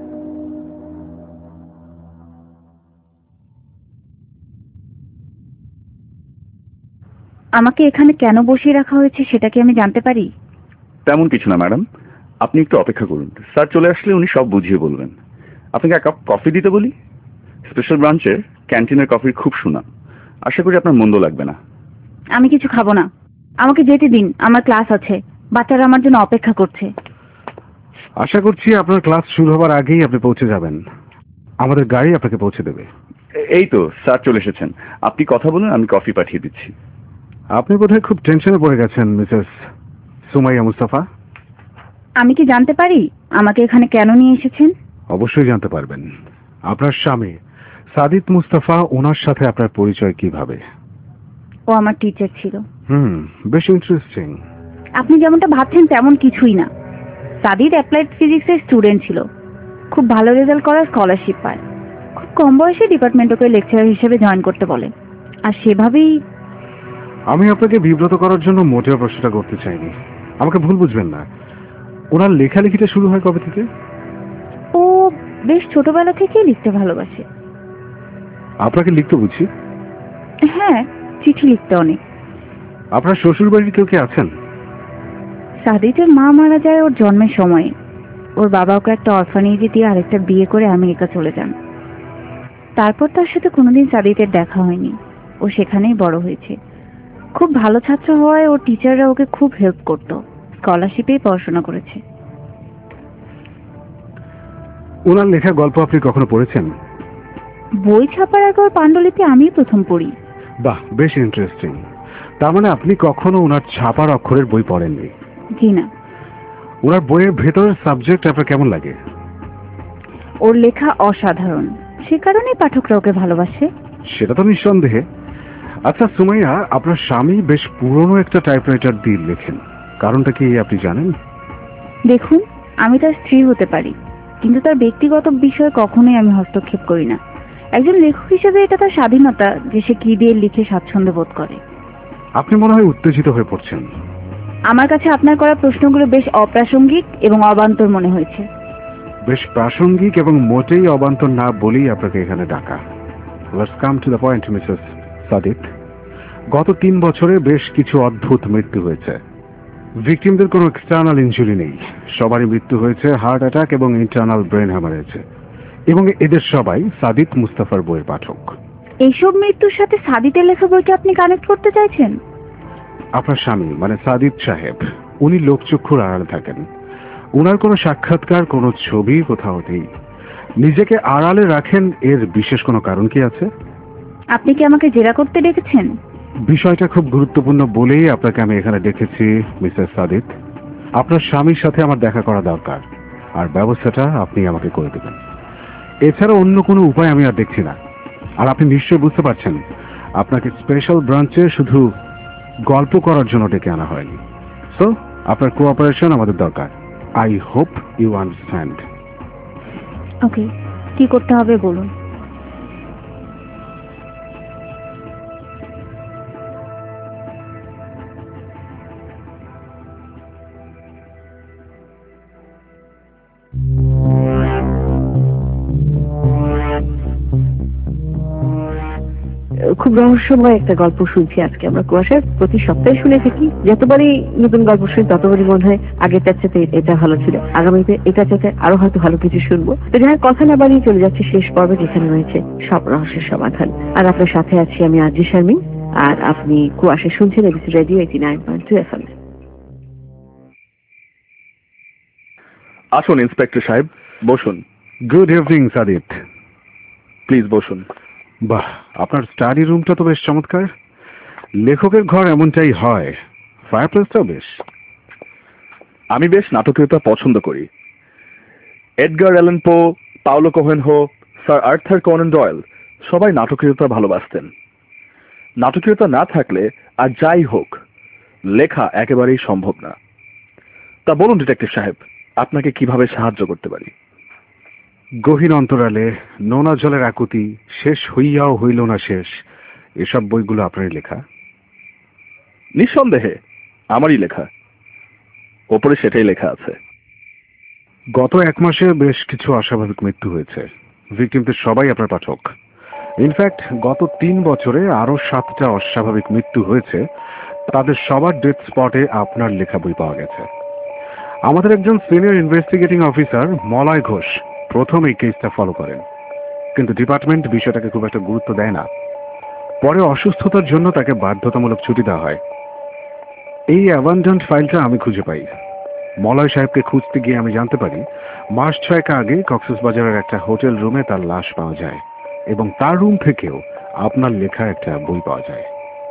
আমাকে এখানে কেন বসিয়ে রাখা হয়েছে সেটা কি আমি জানতে পারি? তেমন কিছু না ম্যাডাম, আপনি একটু অপেক্ষা করুন। স্যার চলে আসলে উনি সব বুঝিয়ে বলবেন। আপনাকে এক কাপ কফি দিতে বলি? স্পেশাল ব্রাঞ্চের ক্যান্টিনের কফির খুব সুনাম, আশা করি আপনার মন্দ লাগবে না। আমি কিছু খাবো না, আমাকে যেতে দিন, আমার ক্লাস আছে, বাচ্চারা আমার জন্য অপেক্ষা করছে। আশা করছি আপনার ক্লাস শুরু হবার আগেই আপনি পৌঁছে যাবেন। আমাদের গাড়ি আপনাকে পৌঁছে দেবে। এই তো স্যার চলে এসেছেন, আপনি কথা বলুন, আমি কফি পাঠিয়ে দিচ্ছি। আপনি বোধহয় খুব টেনশনে পড়ে গেছেন মিসেস সুমাইয়া মুস্তাফা। আমি কি জানতে পারি আমাকে এখানে কেন নিয়ে এসেছেন? অবশ্যই জানতে পারবেন। আপনার স্বামী সাদিত মুস্তাফা, ওনার সাথে আপনার পরিচয় কিভাবে? ও আমার টিচার ছিল। বেশ ইন্টারেস্টিং। আপনি যেমনটা ভাবছেন তেমন কিছুই না। সাদিত অ্যাপ্লাইড ফিজিক্সের স্টুডেন্ট ছিল, খুব ভালো রেজাল্ট করার স্কলারশিপ পায়। খুব কম বয়সে ডিপার্টমেন্ট ওকে লেকচারার হিসেবে জয়েন করতে বলে, আর সেভাবেই। আমি আপনাকে বিব্রত করার জন্য মোটেও প্রশ্নটা করতে চাইনি, আমাকে ভুল বুঝবেন না। ওনার লেখালেখিটা শুরু হয় কবে থেকে? ও বেশ ছোটবেলা থেকেই লিখতে ভালোবাসে। আপনাকে লিখতে বুঝি? হ্যাঁ, চিঠি লিখতে অনেক। আপনার শ্বশুর বাড়ির কেউ কে আছেন? সাদিতের মা মারা যায় ওর জন্মের সময়। ওর বাবা ওকে একটা অরফানেজে দিয়ে আরেকটা বিয়ে করে আমেরিকা চলে যান। তারপর তার সাথে কোনোদিন সাদিতের দেখা হয়নি। ও সেখানেই বড় হয়েছে। খুব ভালো ছাত্র হওয়ায় ওর টিচাররা ওকে খুব হেল্প করত, স্কলারশিপেই পড়াশোনা করেছে। ওনার লেখা গল্প আপনি কখনো পড়েছেন? বই ছাপার আগে ওর পাণ্ডুলিপি আমি প্রথম পড়ি। বাহ, বেশ ইন্টারেস্টিং। তার মানে আপনি কখনো ওনার ছাপার অক্ষরের বই পড়েননি? জি না। ওনার বইয়ের ভেতরের সাবজেক্ট আপনার কেমন লাগে? ওর লেখা অসাধারণ, সে কারণেই পাঠকরা ওকে ভালোবাসে। সেটা তো নিঃসন্দেহে। আচ্ছা সুমাইয়া, আপনার স্বামী বেশ পুরনো একটা টাইপরাইটার দিয়ে লেখেন, কারণটা কি আপনি জানেন? দেখুন, আমি তার স্ত্রী হতে পারি, কিন্তু তার ব্যক্তিগত বিষয়ে কখনোই আমি হস্তক্ষেপ করি না। একজন লেখক হিসেবে এটা তার স্বাধীনতা যে সে কি দিয়ে লিখে স্বাচ্ছন্দ্য বোধ করে। আপনি মনে হয় উত্তেজিত হয়ে পড়ছেন। আমার কাছে আপনার করা প্রশ্নগুলো বেশ অপ্রাসঙ্গিক এবং অবান্তর মনে হয়েছে। বেশ প্রাসঙ্গিক এবং মোটেই অবান্তর না বলেই আপনাকে এখানে ডাকা। Let's come to the point Mrs Sadiq. গত 3 বছরে বেশ কিছু অদ্ভুত মৃত্যু হয়েছে। ভিকটিমদের কোনো এক্সটার্নাল ইনজুরি নেই, সবারই মৃত্যু হয়েছে হার্ট অ্যাটাক এবং ইন্টারনাল ব্রেন হ্যামারেজে, এবং এদের সবাই সাদিত মুস্তাফার বইয়ের পাঠক। এইসব মৃত্যুর সাথে সাদিতের লেখা বইকে আপনি কানেক্ট করতে চাইছেন? আপনার স্বামী মানে সাদিত সাহেব, উনি লোকচক্ষুর আড়ালে থাকেন। উনার কোনো সাক্ষাৎকার, কোনো ছবি কোথাও নেই। নিজেকে আড়ালে রাখেন, এর বিশেষ কোনো কারণ কি আছে? আপনি কি আমাকে জেরা করতে ডেকেছেন? বিষয়টা খুব গুরুত্বপূর্ণ বলেই আপনাকে আমি এখানে ডেকেছি মিসেস সাদিত। আপনার স্বামীর সাথে আমার দেখা করা দরকার, আর ব্যবস্থাটা আপনি আমাকে করে দেবেন। এছাড়া অন্য কোনো উপায় আমি আর দেখছি না। আর আপনি নিশ্চয়ই বুঝতে পারছেন আপনাকে স্পেশাল ব্রাঞ্চে শুধু গল্প করার জন্য ডেকে আনা হয়নি। সো আপনার কোঅপারেশন আমাদের দরকার। I hope you understand. Okay, কি করতে হবে বলুন। খুব রহস্যময় একটা গল্প শুনছি আজকে আমরা কুয়াশার। প্রতি সপ্তাহে শুনে থাকি, যতবারই নতুন গল্প শুনি ততবারই মনে হয় আগেরটার চাইতে এটা ভালো ছিল, আগামীতে এটা চাইতে আরো হয়তো ভালো কিছু শুনবো। তো যাই হোক, কথা না বাড়িয়ে চলে যাচ্ছে শেষ পর্বে, যেখানে রয়েছে সব রহস্যের সমাধান। আর আপনার সাথে আছি আমি আজি শারমিন, আর আপনি কুয়াশা শুনছেন এবিসি রেডিও 89.2 FM। আসুন ইন্সপেক্টর সাহেব, বসুন। Good evening Sadit. প্লিজ বসুন। বাহ, আপনার স্টাডি রুমটা তো বেশ চমৎকার। লেখকের ঘর এমনটাই হয়। ফায়ারপ্লেসটাও বেশ। আমি বেশ নাটকীয়তা পছন্দ করি। Edgar Allan Poe, Paulo Coelho, sir Arthur Conan Doyle সবাই নাটকীয়তা ভালোবাসতেন। নাটকীয়তা না থাকলে আর যাই হোক লেখা একেবারেই সম্ভব না। তা বলুন ডিটেকটিভ সাহেব, আপনাকে কিভাবে সাহায্য করতে পারি? গহীন অন্তরালে, নোনা জলের আকুতি, শেষ হইয়াও হইল না শেষ, এসব বইগুলো আপনারই লেখা? নিঃসন্দেহে আমারই লেখা, ওপরে সেটাই লেখা আছে। গত 1 মাসে বেশ কিছু অস্বাভাবিক মৃত্যু হয়েছে। ভিকটিমদের সবাই আপনার পাঠক। ইনফ্যাক্ট গত 3 বছরে আরো 7টা অস্বাভাবিক মৃত্যু হয়েছে, তাদের সবার ডেথ স্পটে আপনার লেখা বই পাওয়া গেছে। আমাদের একজন senior investigating officer Moloy Ghosh প্রথম এই কেসটা ফলো করেন, কিন্তু ডিপার্টমেন্ট বিষয়টাকে খুব একটা গুরুত্ব দেয় না। পরে অসুস্থতার জন্য তাকে বাধ্যতামূলক ছুটি দেওয়া হয়। এই অ্যাবান্ডেন্ট ফাইলটা আমি খুঁজে পাই। মলয় সাহেবকে খুঁজতে গিয়ে আমি জানতে পারি মাস 6 আগে কক্সবাজারের একটা হোটেল রুমে তার লাশ পাওয়া যায় এবং তার রুম থেকেও আপনার লেখা একটা বই পাওয়া যায়।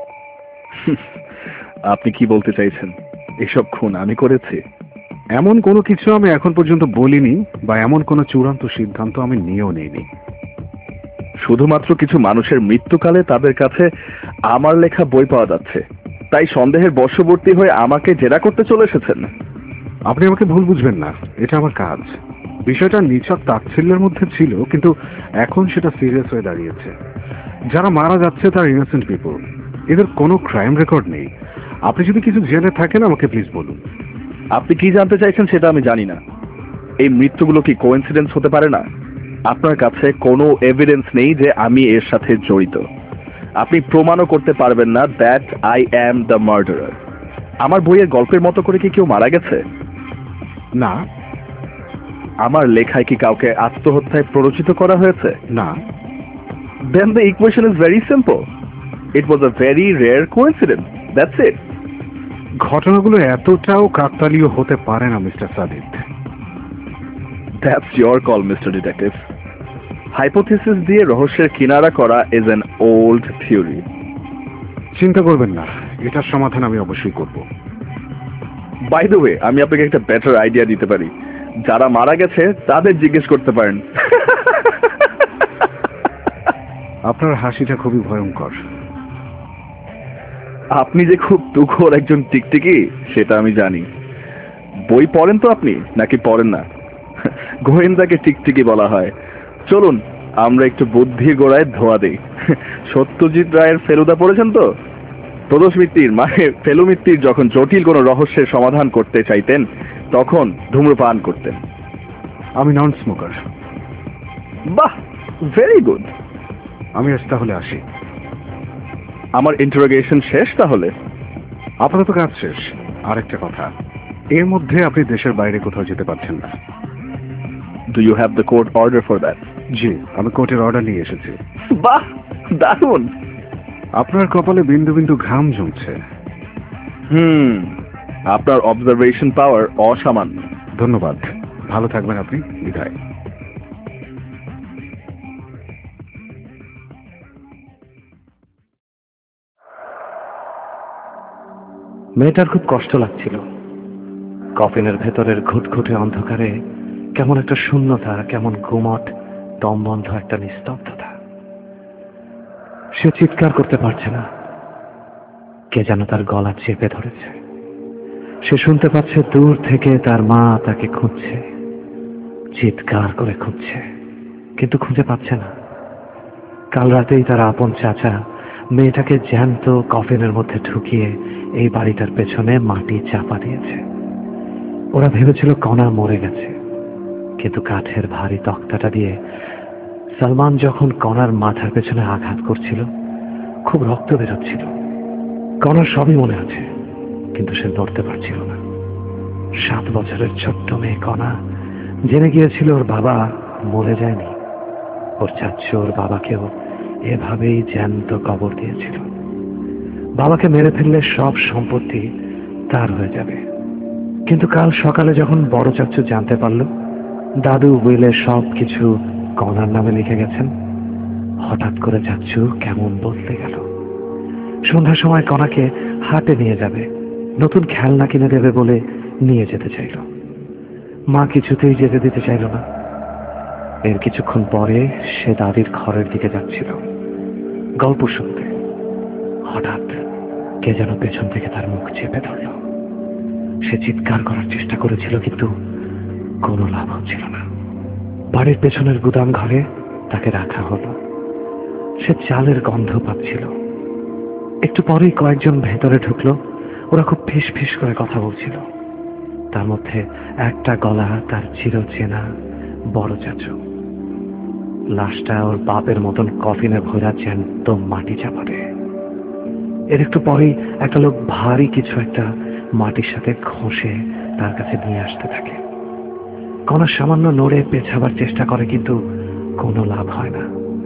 আপনি কি বলতে চাইছেন? এসব খুন আমি করেছি? এমন কোনো কিছু আমি এখন পর্যন্ত বলিনি বা এমন কোনো চূড়ান্ত সিদ্ধান্ত আমি নিয়েও নিইনি। শুধুমাত্র কিছু মানুষের মৃত্যুকালে তাদের কাছে আমার লেখা বই পাওয়া যাচ্ছে, তাই সন্দেহের বশবর্তী হয়ে আমাকে জেরা করতে চলে এসেছেন। আপনি আমাকে ভুল বুঝবেন না, এটা আমার কাজ। বিষয়টা নিছক তাচ্ছিল্যের মধ্যে ছিল, কিন্তু এখন সেটা সিরিয়াস হয়ে দাঁড়িয়েছে। যারা মারা যাচ্ছে তারা ইনোসেন্ট পিপল, এদের কোনো ক্রাইম রেকর্ড নেই। আপনি যদি কিছু জেনে থাকেন আমাকে প্লিজ বলুন। আপনি কি জানতে চাইছেন সেটা আমি জানি না। এই মৃত্যুগুলো কি কোইন্সিডেন্স হতে পারে না? আপনার কাছে কোনো এভিডেন্স নেই যে আমি এর সাথে জড়িত। আপনি প্রমাণও করতে পারবেন না that I am the murderer. আমার বইয়ের গল্পের মতো করে কি কেউ মারা গেছে? না। আমার লেখায় কি কাউকে আত্মহত্যায় প্ররোচিত করা হয়েছে? না। Then the equation is very simple. It was a very rare coincidence. That's it. ঘটনাগুলো এতটাও কাকতালীয় হতে পারে না mister Sadiq. That's your call, Mr. Detective. Hypothesis দিয়ে রহস্যের কিনারা করা is an old theory. চিন্তা করবেন না, এটার সমাধান আমি অবশ্যই করব। By the way, আমি আপনাকে একটা বেটার আইডিয়া দিতে পারি। যারা মারা গেছে তাদের জিজ্ঞেস করতে পারেন। আপনার হাসিটা খুবই ভয়ঙ্কর। আপনি যে খুব তুখোর একজন টিকটিকি সেটা আমি জানি। বই পড়েন তো আপনি, নাকি পড়েন না? গোয়েন্দাকে টিকটিকি বলা হয়। চলুন আমরা একটু বুদ্ধির গোড়ায় ধোয়া দেই। সত্যজিৎ রায়ের ফেলুদা পড়েছেন তো? প্রদোষ মিত্তির মানে ফেলু মিত্তির যখন জটিল কোনো রহস্যের সমাধান করতে চাইতেন তখন ধূম্রপান করতেন। আমি নন স্মোকার। বাহ, ভেরি গুড। আমি আজ তাহলে আসি। আমার ইন্টারোগেশন শেষ তাহলে? আপাতত কাজ শেষ। আরেকটা কথা, এর মধ্যে আপনি দেশের বাইরে কোথাও যেতে পারছেন না। Do you have the court order for that? জি, আমি কোর্টের অর্ডার নিয়ে এসেছি। বাহ, দারুণ। আপনার কপালে বিন্দু বিন্দু ঘাম জমছে। আপনার অবজারভেশন পাওয়ার অসামান্য। ধন্যবাদ, ভালো থাকবেন আপনি। বিদায়। মেয়েটার খুব কষ্ট লাগছিল। কফিনের ভেতরের ঘুটঘুটে অন্ধকারে কেমন একটা শূন্যতা, কেমন ঘুমট দমবন্ধ একটা নিস্তব্ধতা। সে চিৎকার করতে পারছে না, কে যেন তার গলা চেপে ধরেছে। সে শুনতে পাচ্ছে দূর থেকে তার মা তাকে খুঁজছে, চিৎকার করে খুঁজছে, কিন্তু খুঁজে পাচ্ছে না। কাল রাতেই তার আপন চাচা মেয়েটাকে জ্যান্ত কফিনের মধ্যে ঢুকিয়ে এই বাড়িটার পেছনে মাটি চাপা দিয়েছে। ওরা ভেবেছিল কণা মরে গেছে, কিন্তু কাঠের ভারী তক্তাটা দিয়ে সালমান যখন কণার মাথার পেছনে আঘাত করছিল খুব রক্ত বেরোচ্ছিল। কণার সবই মনে আছে, কিন্তু সে নড়তে পারছিল না। 7 বছরের ছোট্ট মেয়ে কণা জেনে গিয়েছিল ওর বাবা মরে যায়নি। ওর চাচ্চু ওর বাবাকেও এভাবেই জ্যান্ত কবর দিয়েছিল। বাবাকে মেরে ফেললে সব সম্পত্তি তার হয়ে যাবে। কিন্তু কাল সকালে যখন বড় চাচ্চু জানতে পারল দাদু উইলে সব কিছু কণার নামে লিখে গেছেন, হঠাৎ করে চাচ্চু কেমন বদলে গেল। সন্ধ্যার সময় কণাকে হাটে নিয়ে যাবে, নতুন খেলনা কিনে দেবে বলে নিয়ে যেতে চাইল। মা কিছুতেই যেতে দিতে চাইল না। এর কিছুক্ষণ পরে সে দাদির ঘরের দিকে যাচ্ছিল গল্প শুনতে। হঠাৎ কে যেন পেছন থেকে তার মুখ চেপে ধরল। সে চিৎকার করার চেষ্টা করেছিল, কিন্তু কোনো লাভ হচ্ছিল না। বাড়ির পেছনের গুদাম ঘরে তাকে রাখা হলো। সে চালের গন্ধ পাচ্ছিল। একটু পরেই কয়েকজন ভেতরে ঢুকলো। ওরা খুব ফিস ফিস করে কথা বলছিল। তার মধ্যে একটা গলা তার চিরচেনা বড় চাচু। লাশটা ওর বাপের মতন কফিনে ভরা জ্যান্ত মাটি চাপাতে। এর একটু পরেই একটা লোক ভারী কিছু একটা মাটির সাথে ঘষে তার কাছে নিয়ে আসতে থাকে। কণা সামান্য নড়ে পেছাবার চেষ্টা করে, কিন্তু কোনো লাভ হয় না।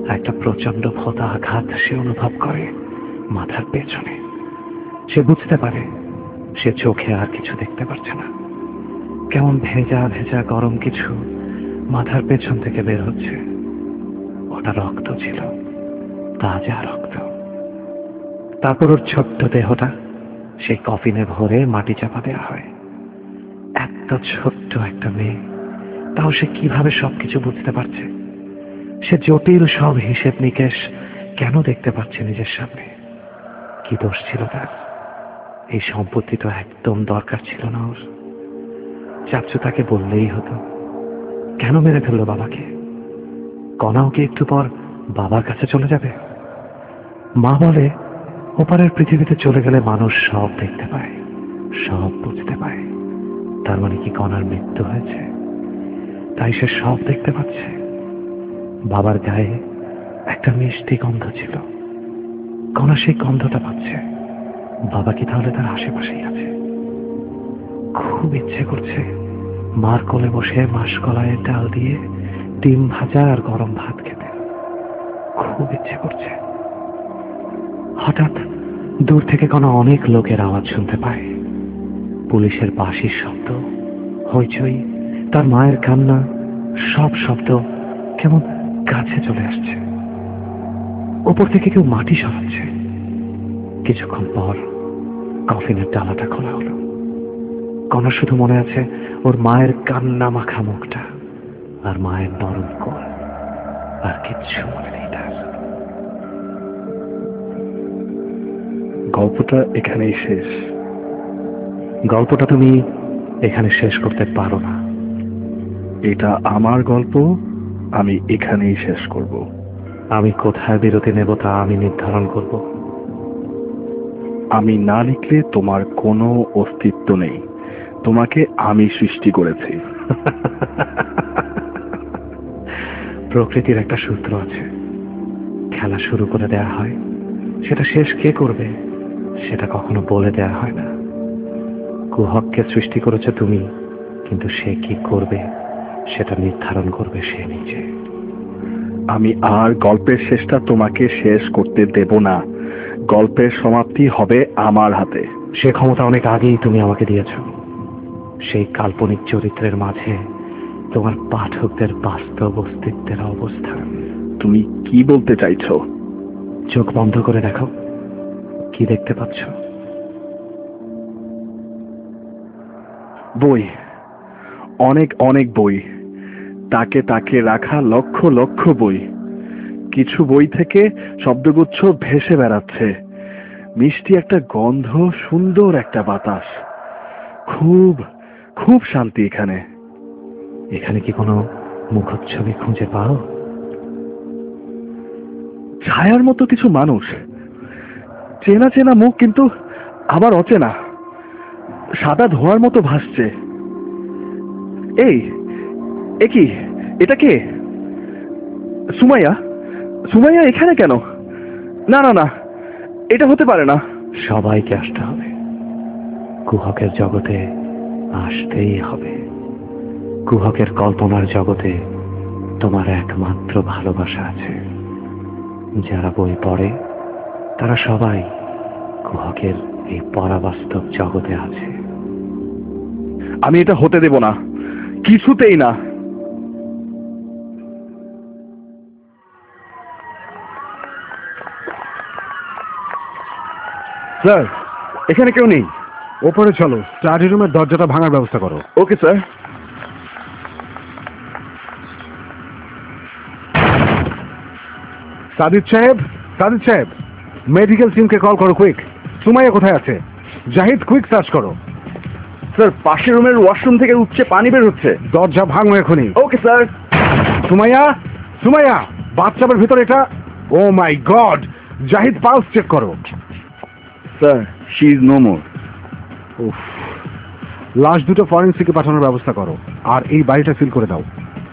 একটা প্রচন্ড ভোঁতা আঘাত সে অনুভব করে মাথার পেছনে। সে বুঝতে পারে সে চোখে আর কিছু দেখতে পারছে না। কেমন ভেজা ভেজা গরম কিছু মাথার পেছন থেকে বের হচ্ছে। ওটা রক্ত ছিল, তাজা রক্ত। তারপর ওর ছোট্ট দেহটা সেই কফিনে ভরে মাটি চাপা দেওয়া হয়। এত ছোট্ট একটা মেয়ে, তাও সে কিভাবে সবকিছু বুঝতে পারছে? সে জটিল সব হিসেব নিকেশ কেন দেখতে পাচ্ছে নিজের সামনে? কি দোষ ছিল তার? এই সম্পত্তি তো একদম দরকার ছিল না ওর। চাচ্চু তাকে বললেই হতো। কেন মেরে ফেললো বাবাকে? কনাও কি একটু পর বাবার কাছে চলে যাবে? মা বলে ওপারের পৃথিবীতে চলে গেলে মানুষ সব দেখতে পায়, সব বুঝতে পায়। তার মানে কি কনার মৃত্যু হয়েছে, তাই সে সব দেখতে পাচ্ছে? বাবার গায়ে একটা মিষ্টি গন্ধ ছিল, কনা সেই গন্ধটা পাচ্ছে। বাবা কি তাহলে তার আশেপাশেই আছে? খুব ইচ্ছে করছে মার কোলে বসে মাসকলাইয়ের ডাল দিয়ে ডিম ভাজা আর গরম ভাত খেতে। খুব ইচ্ছে করছে। হঠাৎ দূর থেকে কোনো অনেক লোকের আওয়াজ শুনতে পায়। পুলিশের বাঁশির শব্দ, হইচই, তার মায়ের কান্না, সব শব্দ কেমন কাছে চলে আসছে। ওপর থেকে কেউ মাটি সরাচ্ছে। কিছুক্ষণ পর কফিনের ডালাটা খোলা হলো। কনার শুধু মনে আছে ওর মায়ের কান্না মাখা মুখটা আর মায়ের নরম কোল, আর কিচ্ছু মনে নেই তার। গল্পটা এখানেই শেষ। গল্পটা তুমি এখানে শেষ করতে পারো না। এটা আমার গল্প, আমি এখানেই শেষ করব। আমি কোথায় বিরতি নেব তা আমি নির্ধারণ করব। আমি না লিখলে তোমার কোনো অস্তিত্ব নেই। তোমাকে আমি সৃষ্টি করেছি। প্রকৃতির একটা সূত্র আছে, খেলা শুরু করে দেয়া হয়, সেটা শেষ কে করবে সেটা কখনো বলে দেয়া হয় না। কুহককে সৃষ্টি করেছে তুমি, কিন্তু সে কি করবে সেটা নির্ধারণ করবে সে নিজে। আমি আর গল্পের শেষটা তোমাকে শেষ করতে দেব না। গল্পের সমাপ্তি হবে আমার হাতে। সে ক্ষমতা অনেক আগেই তুমি আমাকে দিয়েছ। সেই কাল্পনিক চরিত্রের মাঝে তোমার পাঠকদের বাস্তব অস্তিত্বের অবস্থান। তুমি কি বলতে চাইছো? চোখ বন্ধ করে দেখো, কি দেখতে পাচ্ছ? বই, অনেক অনেক বই, তাকে তাকে রাখা লক্ষ লক্ষ বই। কিছু বই থেকে শব্দগুচ্ছ ভেসে বেড়াচ্ছে। মিষ্টি একটা গন্ধ, সুন্দর একটা বাতাস। খুব খুব শান্তি এখানে। এখানে কি কোনো মুখচ্ছবি খুঁজে পাও? ছায়ার মতো কিছু মানুষ, চেনা চেনা মুখ কিন্তু আবার অচেনা, সাদা ধোঁয়ার মতো ভাসছে। এই কি, এটা কে? সুমাইয়া? সুমাইয়া এখানে কেন? না না না, এটা হতে পারে না। সবাইকে আসতে হবে, কুহকের জগতে আসতেই হবে। কুহকের কল্পনার জগতে তোমার একমাত্র ভালোবাসা আছে। যারা বই পড়ে তারা সবাই কুহকের এই পরাবাস্তব জগতে আছে। আমি এটা হতে দেব না, কিছুতেই না। স্যার, এখানে কেউ নেই। ওপরে চলো, স্টাডি রুমের দরজাটা ভাঙার ব্যবস্থা করো। Okay sir. সাদিদ সাহেব, সাদিদ সাহেব, মেডিকেল টিমকে কল করো কুইক। সুমাইয়া কোথায় আছে? জাহিদ, কুইক সার্চ করো। স্যার, পাশের রুমের ওয়াশরুম থেকে উঠছে পানি বের হচ্ছে। দরজা ভাঙো এখনই। Okay sir. সুমাইয়া, সুমাইয়া, বাথটাবের ভিতরে এটা। Oh my god, Zahid pulse check করো। Sir, she is no more. উফ, লাশ দুটো ফরেন্সিকে পাঠানোর ব্যবস্থা করো, আর এই বাড়িটা সিল করে দাও।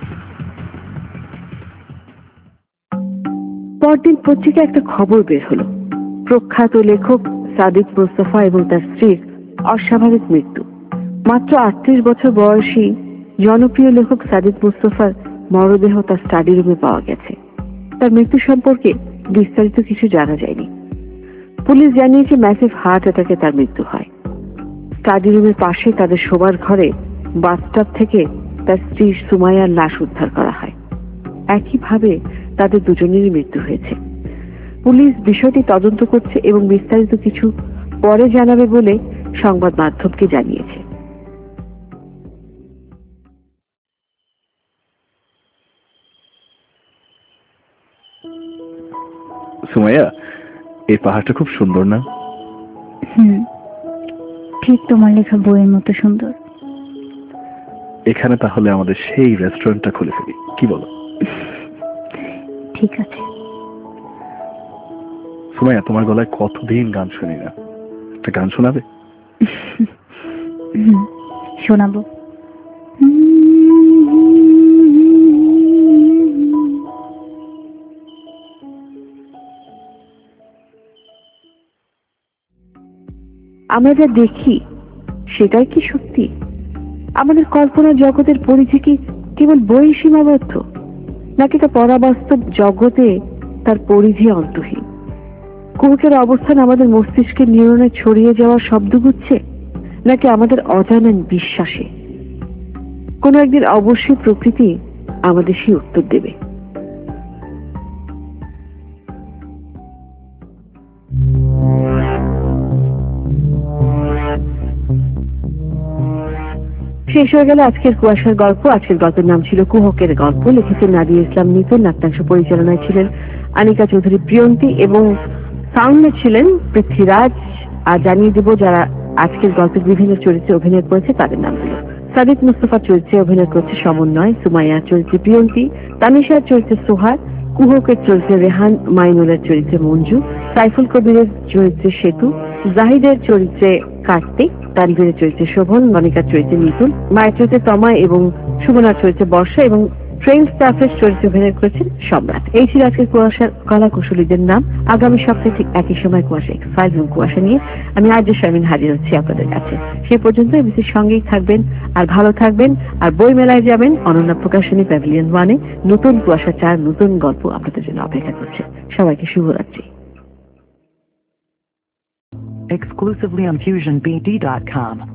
পরদিন পত্রিকায় একটা খবর বের হলো, প্রখ্যাত লেখক সাদিক মোস্তফা এবং তার স্ত্রীর অস্বাভাবিক মৃত্যু। মাত্র 38 বছর বয়সী জনপ্রিয় লেখক সাদিক মোস্তফার মরদেহ তার স্টাডি রুমে পাওয়া গেছে। তার মৃত্যু সম্পর্কে বিস্তারিত কিছু জানা যায়নি। পুলিশ জানিয়েছে ম্যাসিভ হার্ট অ্যাটাকে তার মৃত্যু হয়। স্টাডি রুমের পাশে তাদের শোবার ঘরে বাথটাব থেকে তার স্ত্রী সুমাইয়ার লাশ উদ্ধার করা হয়। একইভাবে তাদের দুজনেরই মৃত্যু হয়েছে। পুলিশ বিষয়টি তদন্ত করছে এবং বিস্তারিত কিছু পরে জানাবে বলে সংবাদ মাধ্যমকে জানিয়েছে। সুমাইয়া, এই পাহাড়টা খুব সুন্দর না? ঠিক তোমার লেখা বইয়ের মতো সুন্দর। এখানে তাহলে আমাদের সেই রেস্টুরেন্টটা খুলে ফেলি, কি বলো? ঠিক আছে। সুমাইয়া, তোমার গলায় কতদিন গান শুনি না, একটা গান শোনাবে? শোনাবো। আমরা যা দেখি সেটাই কি সত্যি? আমাদের কল্পনা জগতের পরিধি কি কেবল বই সীমাবদ্ধ, নাকি তা পরাবাস্তব জগতে তার পরিধি অন্তহীন? কুহুকের অবস্থান আমাদের মস্তিষ্কের নিউরনে ছড়িয়ে যাওয়া শব্দগুচ্ছে, নাকি আমাদের অজানা বিশ্বাসে? কোনো একদিন অবশ্যই প্রকৃতি আমাদের সেই উত্তর দেবে। শেষ হয়ে গেল আজকের কুয়াশার গল্প। আজকের গল্পের নাম ছিল কুহকের গল্প। লিখেছেন নাদিয়া ইসলাম নিতুন, নাট্যাংশ পরিচালনায় ছিলেন আনিকা চৌধুরী প্রিয়ন্তী এবং সাউন্ডে ছিলেন পৃথ্বীরাজ। আর জানিয়ে দেব যারা আজকের গল্পের বিভিন্ন চরিত্রে অভিনয় করেছে তাদের নামগুলো। সাদিক মুস্তফার চরিত্রে অভিনয় করছে সমন্বয়, সুমাইয়ার চরিত্রে প্রিয়ন্তী, তানিশার চরিত্রে সোহার, কুহকের চরিত্রে রেহান, মাইনুলের চরিত্রে মঞ্জু, সাইফুল কবিরের চরিত্রে সেতু, জাহিদের চরিত্রে কার্তিক, তানভীরের চরিত্রে শোভন, মনিকার চরিত্রে নিতুন, মায়ের চরিত্রে তময় এবং সুমনার চরিত্রে বর্ষা এবং ট্রেন স্টাফের চরিত্রে অভিনয় করেছেন সম্রাট। এই ছিল আজকের কুয়াশার কলা কুশলীদের নাম। আগামী সপ্তাহে ঠিক একই সময় কুয়াশা এক্স-ফাইল এবং কুয়াশা নিয়ে আমি আর্য শারমিন হাজির হচ্ছি আপনাদের কাছে। সে পর্যন্ত এবিসির সঙ্গেই থাকবেন আর ভালো থাকবেন। আর বই মেলায় যাবেন, অনন্যা প্রকাশনী প্যাভিলিয়ন 1-এ নতুন কুয়াশা 4 নতুন গল্প আপনাদের জন্য অপেক্ষা করছে। সবাইকে শুভরাত্রি। Exclusively on FusionBD.com.